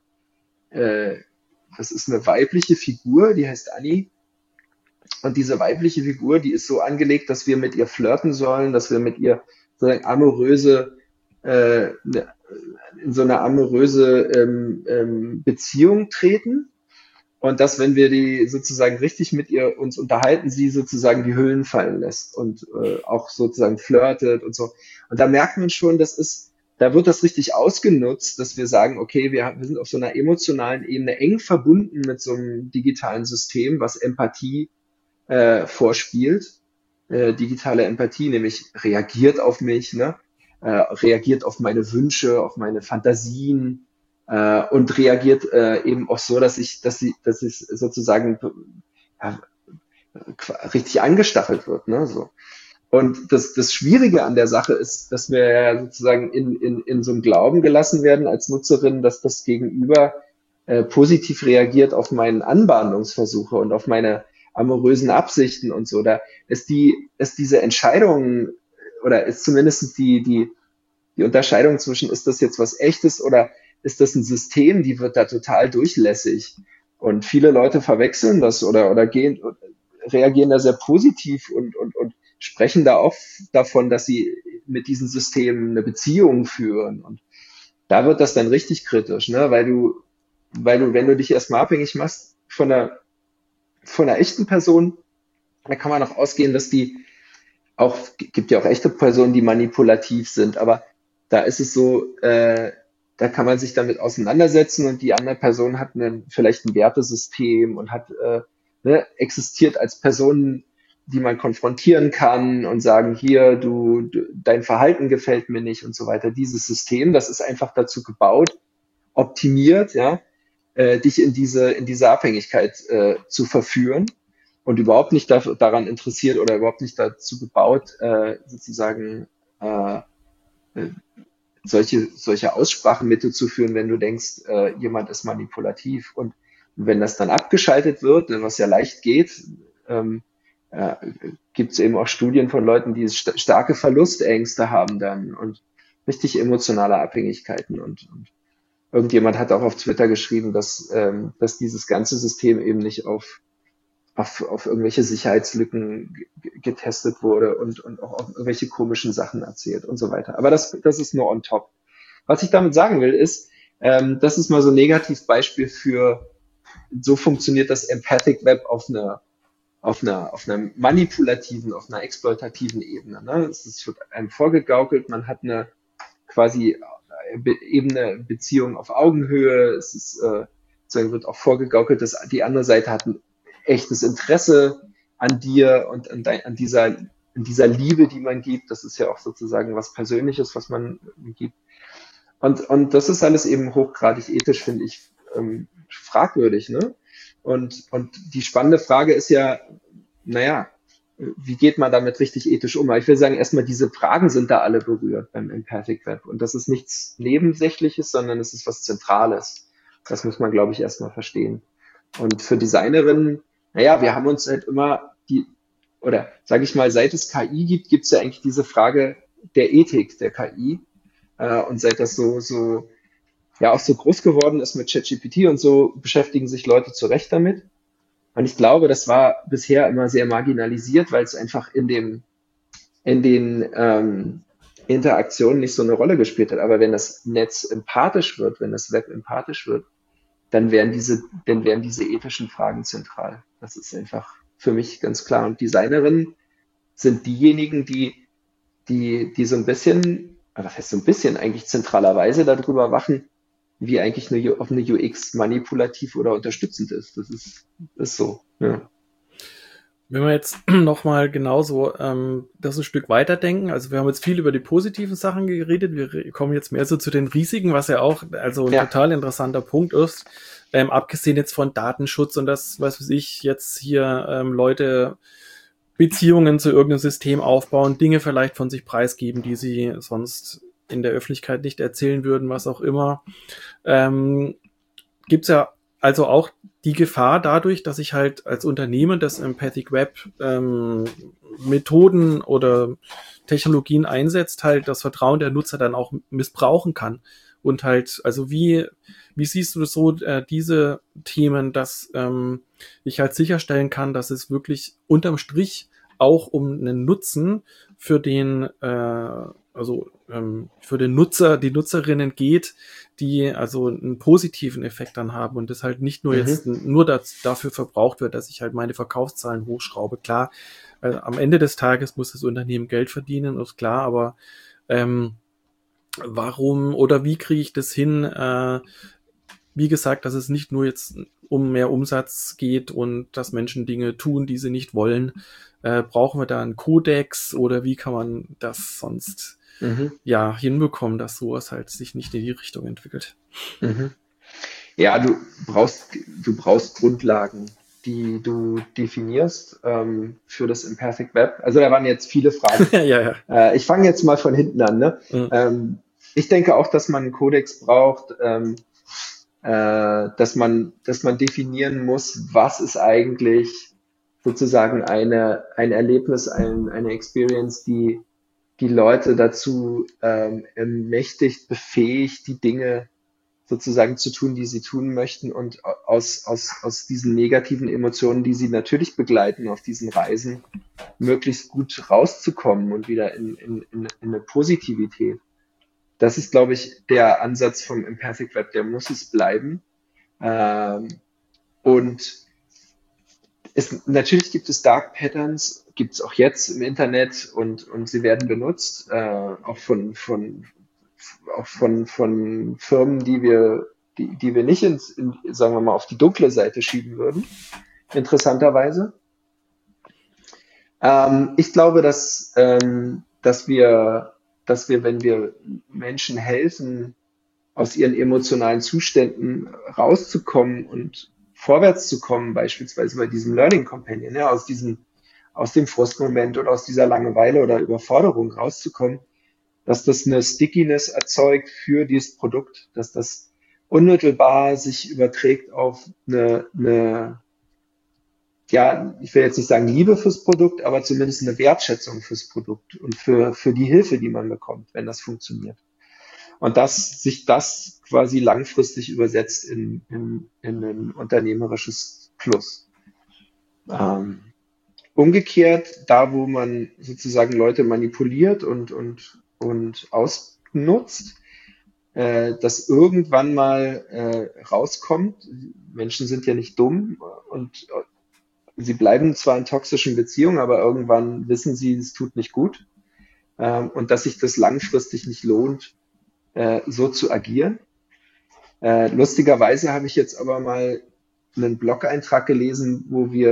weibliche Figur, die heißt Annie. Und diese weibliche Figur, die ist so angelegt, dass wir mit ihr flirten sollen, dass wir mit ihr sozusagen in so eine amoröse Beziehung treten. Und dass, wenn wir die sozusagen richtig mit ihr uns unterhalten, sie sozusagen die Hüllen fallen lässt und auch sozusagen flirtet und so. Und da merkt man schon, das ist da wird das richtig ausgenutzt, dass wir sagen, okay, wir sind auf so einer emotionalen Ebene eng verbunden mit so einem digitalen System, was Empathie vorspielt. Digitale Empathie, nämlich reagiert auf mich, ne? Reagiert auf meine Wünsche, auf meine Fantasien und reagiert eben auch so, dass ich sozusagen richtig angestachelt wird, ne? So. Und das Schwierige an der Sache ist, dass wir ja sozusagen in so einem Glauben gelassen werden als Nutzerin, dass das Gegenüber positiv reagiert auf meinen Anbahnungsversuche und auf meine amorösen Absichten und so. Da ist diese Entscheidung oder ist zumindest die Unterscheidung zwischen, ist das jetzt was Echtes oder ist das ein System, die wird da total durchlässig. Und viele Leute verwechseln das oder reagieren da sehr positiv und sprechen da oft davon, dass sie mit diesen Systemen eine Beziehung führen. Und da wird das dann richtig kritisch, ne? Weil du, wenn du dich erstmal abhängig machst von einer echten Person, da kann man auch ausgehen, dass gibt ja auch echte Personen, die manipulativ sind, aber da ist es so, da kann man sich damit auseinandersetzen und die andere Person hat vielleicht ein Wertesystem und existiert als Person, die man konfrontieren kann und sagen, hier, dein Verhalten gefällt mir nicht und so weiter. Dieses System, das ist einfach dazu gebaut, optimiert, ja, dich in diese Abhängigkeit zu verführen und überhaupt nicht daran interessiert oder überhaupt nicht dazu gebaut, sozusagen solche Aussprachen mit dir zu führen, wenn du denkst, jemand ist manipulativ. Und wenn das dann abgeschaltet wird, was ja leicht geht, gibt es eben auch Studien von Leuten, die starke Verlustängste haben dann und richtig emotionale Abhängigkeiten. Und irgendjemand hat auch auf Twitter geschrieben, dass dieses ganze System eben nicht auf irgendwelche Sicherheitslücken getestet wurde und auch auf irgendwelche komischen Sachen erzählt und so weiter. Aber das ist nur on top. Was ich damit sagen will, ist, das ist mal so ein Negativbeispiel für, so funktioniert das Empathic Web auf einer manipulativen, auf einer exploitativen Ebene. Ne? Es wird einem vorgegaukelt, man hat eine quasi Ebene Beziehung auf Augenhöhe, sozusagen wird auch vorgegaukelt, dass die andere Seite hat ein echtes Interesse an dir und an dieser Liebe, die man gibt. Das ist ja auch sozusagen was Persönliches, was man gibt. Und das ist alles eben hochgradig ethisch, finde ich, fragwürdig, ne? Und die spannende Frage ist ja, naja, wie geht man damit richtig ethisch um? Aber ich will sagen, erstmal diese Fragen sind da alle berührt beim Empathic Web. Und das ist nichts Nebensächliches, sondern es ist was Zentrales. Das muss man, glaube ich, erstmal verstehen. Und für Designerinnen, naja, wir haben uns halt immer oder sage ich mal, seit es KI gibt es ja eigentlich diese Frage der Ethik der KI. Und seit das so auch so groß geworden ist mit ChatGPT und so, beschäftigen sich Leute zu Recht damit. Und ich glaube, das war bisher immer sehr marginalisiert, weil es einfach in den Interaktionen nicht so eine Rolle gespielt hat. Aber wenn das Netz empathisch wird, wenn das Web empathisch wird, dann werden diese ethischen Fragen zentral. Das ist einfach für mich ganz klar. Und Designerinnen sind diejenigen, die so ein bisschen, was heißt so ein bisschen, eigentlich zentralerweise darüber wachen, wie eigentlich auf eine UX manipulativ oder unterstützend ist. Das ist so, ja. Wenn wir jetzt nochmal genauso das ein Stück weiterdenken, also wir haben jetzt viel über die positiven Sachen geredet, wir kommen jetzt mehr so zu den Risiken, was ja auch also ein total interessanter Punkt ist, abgesehen jetzt von Datenschutz und das, was weiß ich, jetzt hier Leute Beziehungen zu irgendeinem System aufbauen, Dinge vielleicht von sich preisgeben, die sie sonst in der Öffentlichkeit nicht erzählen würden, was auch immer. Gibt's ja also auch die Gefahr dadurch, dass ich halt als Unternehmen das Empathic Web Methoden oder Technologien einsetzt, halt das Vertrauen der Nutzer dann auch missbrauchen kann. Und halt, also wie siehst du das so, diese Themen, dass ich halt sicherstellen kann, dass es wirklich unterm Strich auch um einen Nutzen für den für den Nutzer, die Nutzerinnen geht, die also einen positiven Effekt dann haben und das halt nicht nur jetzt nur dafür verbraucht wird, dass ich halt meine Verkaufszahlen hochschraube. Klar, am Ende des Tages muss das Unternehmen Geld verdienen, ist klar, aber warum oder wie kriege ich das hin, wie gesagt, dass es nicht nur jetzt um mehr Umsatz geht und dass Menschen Dinge tun, die sie nicht wollen. Brauchen wir da einen Kodex oder wie kann man das sonst hinbekommen, dass sowas halt sich nicht in die Richtung entwickelt? Ja, du brauchst Grundlagen, die du definierst für das Empathic Web. Also da waren jetzt viele Fragen. Ich fange jetzt mal von hinten an. Ne? Ich denke auch, dass man einen Kodex braucht, dass man definieren muss, was ist eigentlich sozusagen ein Erlebnis, eine Experience, die Leute dazu ermächtigt, befähigt, die Dinge sozusagen zu tun, die sie tun möchten und aus diesen negativen Emotionen, die sie natürlich begleiten auf diesen Reisen, möglichst gut rauszukommen und wieder in eine Positivität. Das ist, glaube ich, der Ansatz vom Empathic Web, der muss es bleiben. Und natürlich gibt es Dark Patterns, gibt es auch jetzt im Internet und sie werden benutzt, auch von Firmen, die wir nicht sagen wir mal, auf die dunkle Seite schieben würden, interessanterweise. Ich glaube, dass wir, wenn wir Menschen helfen, aus ihren emotionalen Zuständen rauszukommen und vorwärts zu kommen, beispielsweise bei diesem Learning Companion, ja, aus dem Frustmoment oder aus dieser Langeweile oder Überforderung rauszukommen, dass das eine Stickiness erzeugt für dieses Produkt, dass das unmittelbar sich überträgt auf eine ja, ich will jetzt nicht sagen Liebe fürs Produkt, aber zumindest eine Wertschätzung fürs Produkt und für die Hilfe, die man bekommt, wenn das funktioniert. Und dass sich das quasi langfristig übersetzt in ein unternehmerisches Plus. Umgekehrt, da wo man sozusagen Leute manipuliert und ausnutzt, dass irgendwann mal rauskommt, Menschen sind ja nicht dumm und sie bleiben zwar in toxischen Beziehungen, aber irgendwann wissen sie, es tut nicht gut und dass sich das langfristig nicht lohnt, so zu agieren. Lustigerweise habe ich jetzt aber mal einen Blog-Eintrag gelesen,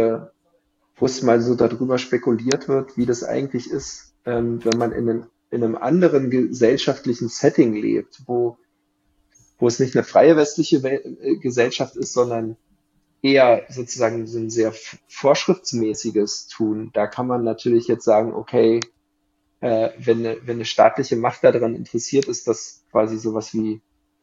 wo es mal so darüber spekuliert wird, wie das eigentlich ist, wenn man in einem anderen gesellschaftlichen Setting lebt, wo es nicht eine freie westliche Gesellschaft ist, sondern eher sozusagen so ein sehr vorschriftsmäßiges Tun. Da kann man natürlich jetzt sagen, okay, wenn eine staatliche Macht daran interessiert ist, dass quasi sowas wie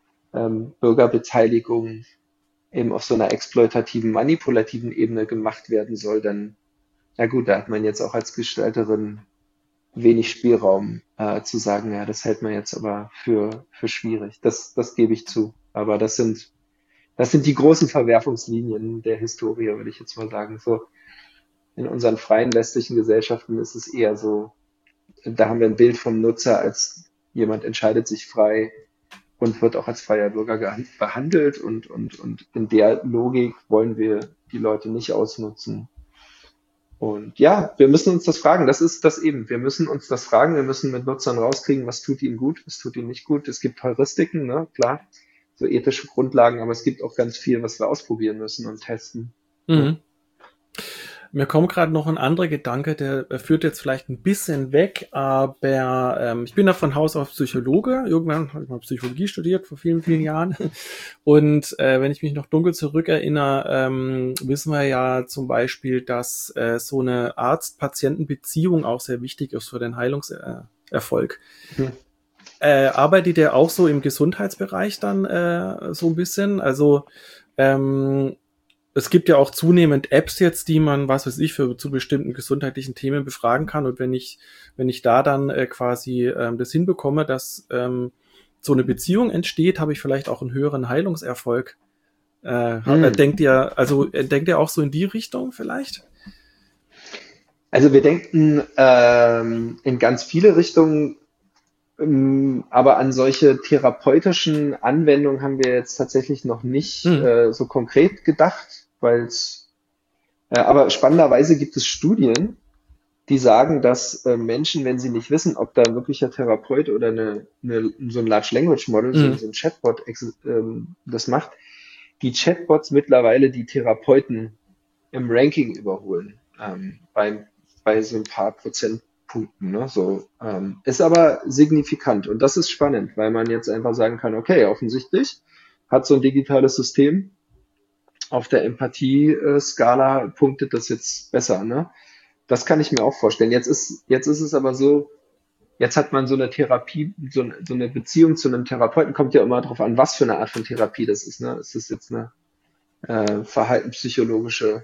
Bürgerbeteiligung eben auf so einer exploitativen, manipulativen Ebene gemacht werden soll, dann, na gut, da hat man jetzt auch als Gestalterin wenig Spielraum zu sagen, ja, das hält man jetzt aber für schwierig. Das gebe ich zu. Aber das sind die großen Verwerfungslinien der Historie, würde ich jetzt mal sagen. So in unseren freien westlichen Gesellschaften ist es eher so, da haben wir ein Bild vom Nutzer als jemand entscheidet sich frei und wird auch als freier Bürger behandelt und in der Logik wollen wir die Leute nicht ausnutzen. Und ja, wir müssen uns das fragen. Das ist das eben. Wir müssen uns das fragen. Wir müssen mit Nutzern rauskriegen, was tut ihnen gut, was tut ihnen nicht gut. Es gibt Heuristiken, ne, klar, so ethische Grundlagen, aber es gibt auch ganz viel, was wir ausprobieren müssen und testen. Mhm. Mir kommt gerade noch ein anderer Gedanke, der führt jetzt vielleicht ein bisschen weg, aber ich bin ja von Haus aus Psychologe. Irgendwann habe ich mal Psychologie studiert, vor vielen, vielen Jahren. Und wenn ich mich noch dunkel zurückerinnere, wissen wir ja zum Beispiel, dass so eine Arzt-Patienten-Beziehung auch sehr wichtig ist für den Heilungserfolg. Arbeitet ihr auch so im Gesundheitsbereich dann so ein bisschen? Also es gibt ja auch zunehmend Apps jetzt, die man, was weiß ich, zu bestimmten gesundheitlichen Themen befragen kann. Und wenn ich da dann quasi das hinbekomme, dass so eine Beziehung entsteht, habe ich vielleicht auch einen höheren Heilungserfolg. Denkt ihr auch so in die Richtung vielleicht? Also wir denken in ganz viele Richtungen, aber an solche therapeutischen Anwendungen haben wir jetzt tatsächlich noch nicht so konkret gedacht, aber spannenderweise gibt es Studien, die sagen, dass Menschen, wenn sie nicht wissen, ob da ein wirklicher Therapeut oder so ein Large Language Model, so ein Chatbot das macht, die Chatbots mittlerweile die Therapeuten im Ranking überholen, bei so ein paar Prozentpunkten. Ne? So, ist aber signifikant und das ist spannend, weil man jetzt einfach sagen kann, okay, offensichtlich hat so ein digitales System auf der Empathie-Skala punktet das jetzt besser. Ne? Das kann ich mir auch vorstellen. Jetzt ist es aber so, jetzt hat man so eine Therapie, so eine Beziehung zu einem Therapeuten, kommt ja immer darauf an, was für eine Art von Therapie das ist. Ne? Ist das jetzt eine verhaltenspsychologische,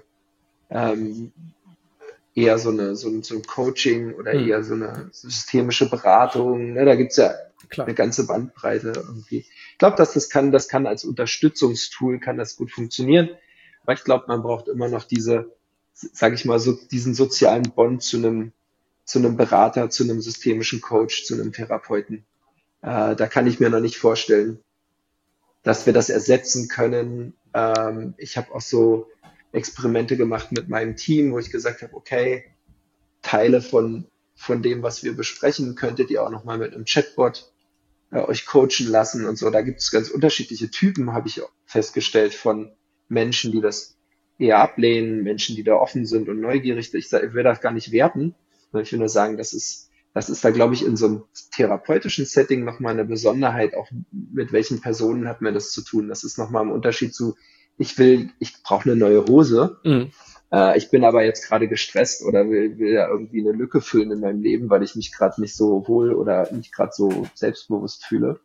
eher so ein Coaching oder eher so eine systemische Beratung. Ne? Da gibt's ja eine ganze Bandbreite irgendwie. Ich glaube, dass das kann als Unterstützungstool kann das gut funktionieren. Aber ich glaube, man braucht immer noch sage ich mal, so diesen sozialen Bond zu einem Berater, zu einem systemischen Coach, zu einem Therapeuten. Da kann ich mir noch nicht vorstellen, dass wir das ersetzen können. Ich habe auch so Experimente gemacht mit meinem Team, wo ich gesagt habe, okay, Teile von dem, was wir besprechen, könntet ihr auch nochmal mit einem Chatbot euch coachen lassen und so. Da gibt es ganz unterschiedliche Typen, habe ich festgestellt, von Menschen, die das eher ablehnen, Menschen, die da offen sind und neugierig. Ich will das gar nicht werten, sondern ich will nur sagen, das ist da, glaube ich, in so einem therapeutischen Setting nochmal eine Besonderheit, auch mit welchen Personen hat man das zu tun. Das ist nochmal ein Unterschied zu, ich brauche eine neue Hose. Ich bin aber jetzt gerade gestresst oder will ja irgendwie eine Lücke füllen in meinem Leben, weil ich mich gerade nicht so wohl oder nicht gerade so selbstbewusst fühle.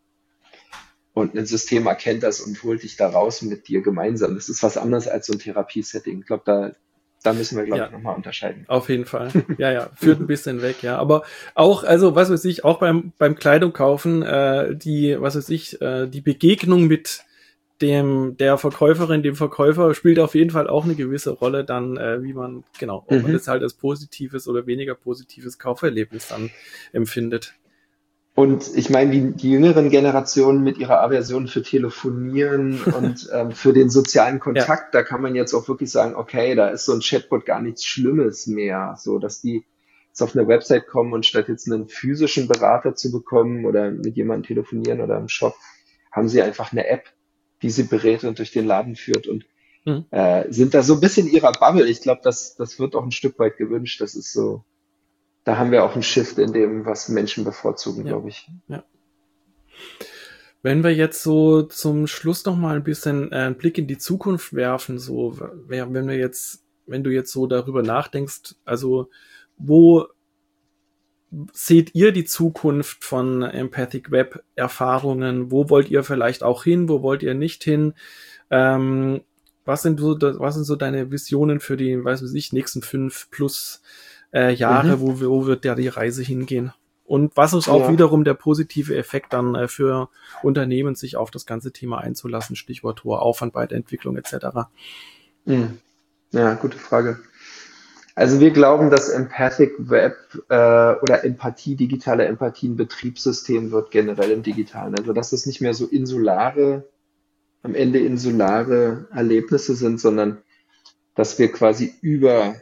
Und ein System erkennt das und holt dich da raus mit dir gemeinsam. Das ist was anderes als so ein Therapiesetting. Ich glaube, da müssen wir, glaube ich, nochmal unterscheiden. Auf jeden Fall. Ja, führt ein bisschen weg, ja. Aber auch, also, was weiß ich, auch beim Kleidung kaufen, die Begegnung mit der Verkäuferin, dem Verkäufer spielt auf jeden Fall auch eine gewisse Rolle dann, wie man, ob man das halt als positives oder weniger positives Kauferlebnis dann empfindet. Und ich meine, die jüngeren Generationen mit ihrer Aversion für Telefonieren und für den sozialen Kontakt, da kann man jetzt auch wirklich sagen, okay, da ist so ein Chatbot gar nichts Schlimmes mehr, so dass die jetzt auf eine Website kommen und statt jetzt einen physischen Berater zu bekommen oder mit jemandem telefonieren oder im Shop, haben sie einfach eine App, die sie berät und durch den Laden führt und sind da so ein bisschen in ihrer Bubble. Ich glaube, das wird auch ein Stück weit gewünscht. Das ist so, da haben wir auch einen Shift in dem, was Menschen bevorzugen, glaube ich. Ja. Wenn wir jetzt so zum Schluss noch mal ein bisschen einen Blick in die Zukunft werfen, so, wenn du jetzt so darüber nachdenkst, also wo seht ihr die Zukunft von Empathic Web Erfahrungen? Wo wollt ihr vielleicht auch hin? Wo wollt ihr nicht hin? Was sind so deine Visionen für die, nächsten 5+ Jahre? Wo wird da die Reise hingehen? Und was ist auch wiederum der positive Effekt dann für Unternehmen, sich auf das ganze Thema einzulassen? Stichwort hoher Aufwand bei der Entwicklung etc. Ja, gute Frage. Also wir glauben, dass Empathic Web oder Empathie, digitale Empathie ein Betriebssystem wird generell im Digitalen. Also dass es nicht mehr so am Ende insulare Erlebnisse sind, sondern dass wir quasi über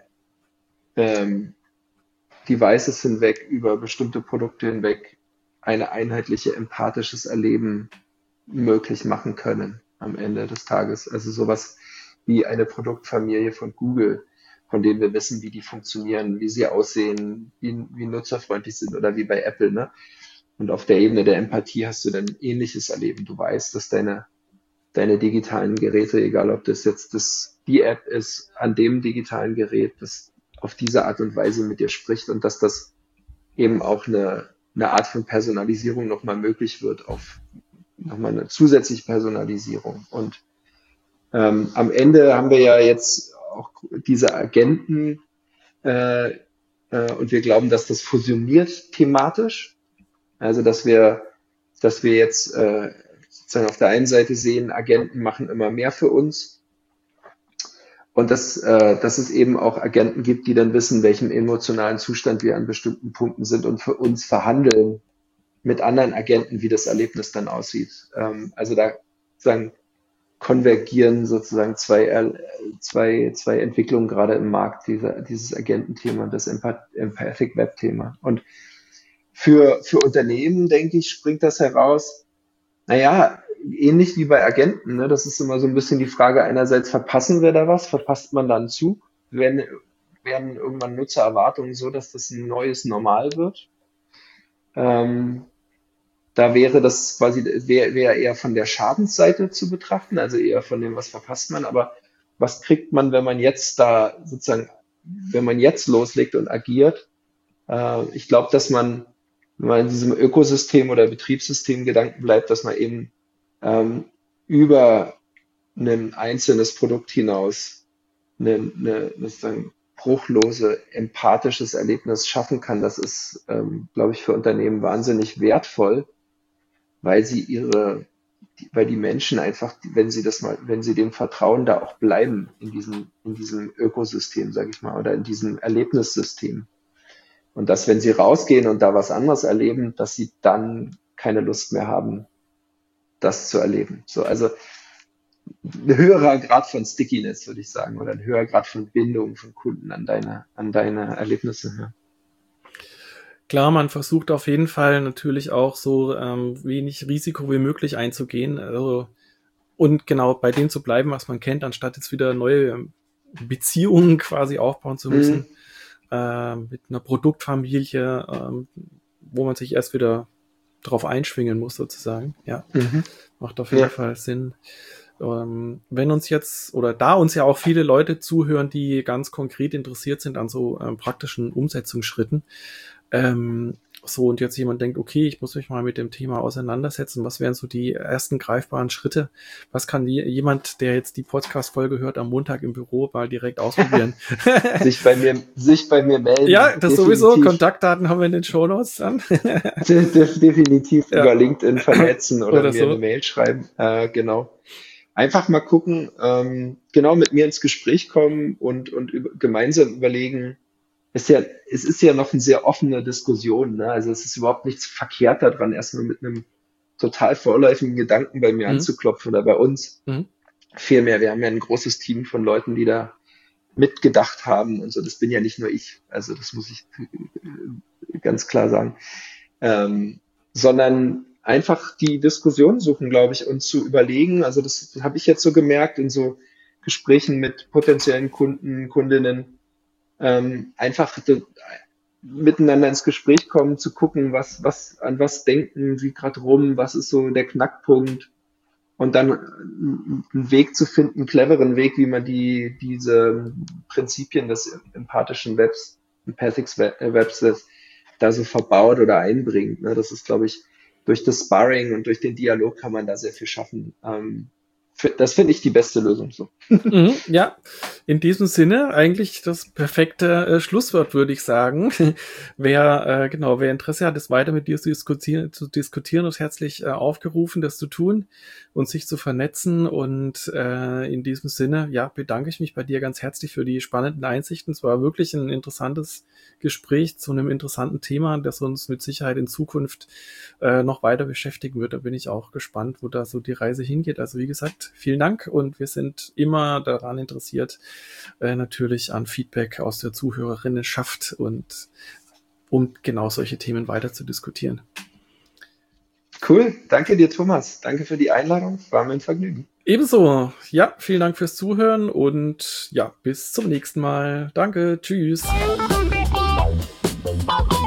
Devices hinweg, über bestimmte Produkte hinweg ein einheitliches empathisches Erleben möglich machen können am Ende des Tages. Also sowas wie eine Produktfamilie von Google, von denen wir wissen, wie die funktionieren, wie sie aussehen, wie nutzerfreundlich sind oder wie bei Apple, ne? Und auf der Ebene der Empathie hast du dann ein ähnliches Erleben. Du weißt, dass deine digitalen Geräte, egal ob das jetzt die App ist, an dem digitalen Gerät, das auf diese Art und Weise mit dir spricht und dass das eben auch eine Art von Personalisierung nochmal möglich wird, auf nochmal eine zusätzliche Personalisierung. Und am Ende haben wir ja jetzt auch diese Agenten und wir glauben, dass das fusioniert thematisch. Also dass wir jetzt sozusagen auf der einen Seite sehen, Agenten machen immer mehr für uns und dass es eben auch Agenten gibt, die dann wissen, welchem emotionalen Zustand wir an bestimmten Punkten sind und für uns verhandeln mit anderen Agenten, wie das Erlebnis dann aussieht. Also da sagen konvergieren sozusagen zwei Entwicklungen gerade im Markt, dieses Agententhema und das Empathic Web Thema. Und für Unternehmen, denke ich, springt das heraus, naja, ähnlich wie bei Agenten, ne? Das ist immer so ein bisschen die Frage, einerseits verpassen wir da was, verpasst man da einen Zug, werden irgendwann Nutzererwartungen so, dass das ein neues Normal wird. Da wäre das quasi, wäre eher von der Schadensseite zu betrachten, also eher von dem, was verpasst man, aber was kriegt man, wenn man jetzt loslegt und agiert? Ich glaube, dass man, wenn man in diesem Ökosystem oder Betriebssystem Gedanken bleibt, dass man eben über ein einzelnes Produkt hinaus eine sozusagen bruchlose, empathisches Erlebnis schaffen kann. Das ist, glaube ich, für Unternehmen wahnsinnig wertvoll, weil die Menschen einfach, wenn sie dem vertrauen, da auch bleiben in diesem Ökosystem, sage ich mal, oder in diesem Erlebnissystem. Und dass, wenn sie rausgehen und da was anderes erleben, dass sie dann keine Lust mehr haben, das zu erleben. So, also ein höherer Grad von Stickiness, würde ich sagen, oder ein höherer Grad von Bindung von Kunden an deine Erlebnisse. Ja. Klar, man versucht auf jeden Fall natürlich auch so wenig Risiko wie möglich einzugehen, und genau bei dem zu bleiben, was man kennt, anstatt jetzt wieder neue Beziehungen quasi aufbauen zu müssen, mit einer Produktfamilie, wo man sich erst wieder drauf einschwingen muss sozusagen. Ja, macht auf jeden Fall Sinn. Wenn uns jetzt, oder da uns ja auch viele Leute zuhören, die ganz konkret interessiert sind an so praktischen Umsetzungsschritten, so, und jetzt jemand denkt, okay, ich muss mich mal mit dem Thema auseinandersetzen. Was wären so die ersten greifbaren Schritte? Was kann jemand, der jetzt die Podcast-Folge hört, am Montag im Büro mal direkt ausprobieren? sich bei mir melden. Ja, das definitiv. Sowieso. Kontaktdaten haben wir in den Shownotes dann. Definitiv über LinkedIn vernetzen oder mir so eine Mail schreiben. Genau. Einfach mal gucken, genau mit mir ins Gespräch kommen und gemeinsam überlegen. Es ist ja noch eine sehr offene Diskussion, ne? Also es ist überhaupt nichts verkehrt daran, erstmal mit einem total vorläufigen Gedanken bei mir anzuklopfen oder bei uns. Vielmehr, wir haben ja ein großes Team von Leuten, die da mitgedacht haben und so. Das bin ja nicht nur ich, also das muss ich ganz klar sagen. Sondern einfach die Diskussion suchen, glaube ich, und zu überlegen, also das habe ich jetzt so gemerkt in so Gesprächen mit potenziellen Kunden, Kundinnen, einfach miteinander ins Gespräch kommen, zu gucken, an was denken sie gerade rum, was ist so der Knackpunkt und dann einen Weg zu finden, einen cleveren Weg, wie man diese Prinzipien des empathischen Webs, Empathic Webs, da so verbaut oder einbringt. Ne? Das ist, glaube ich, durch das Sparring und durch den Dialog kann man da sehr viel schaffen. Das finde ich die beste Lösung so. Ja, in diesem Sinne eigentlich das perfekte Schlusswort, würde ich sagen. Wer Interesse hat, es weiter mit dir zu diskutieren, ist herzlich aufgerufen, das zu tun und sich zu vernetzen. Und in diesem Sinne, ja, bedanke ich mich bei dir ganz herzlich für die spannenden Einsichten. Es war wirklich ein interessantes Gespräch zu einem interessanten Thema, das uns mit Sicherheit in Zukunft noch weiter beschäftigen wird. Da bin ich auch gespannt, wo da so die Reise hingeht. Also wie gesagt, vielen Dank und wir sind immer daran interessiert, natürlich an Feedback aus der Zuhörerinnenschaft und um genau solche Themen weiter zu diskutieren. Cool, danke dir, Thomas. Danke für die Einladung, war mir ein Vergnügen. Ebenso, ja, vielen Dank fürs Zuhören und ja, bis zum nächsten Mal. Danke, tschüss.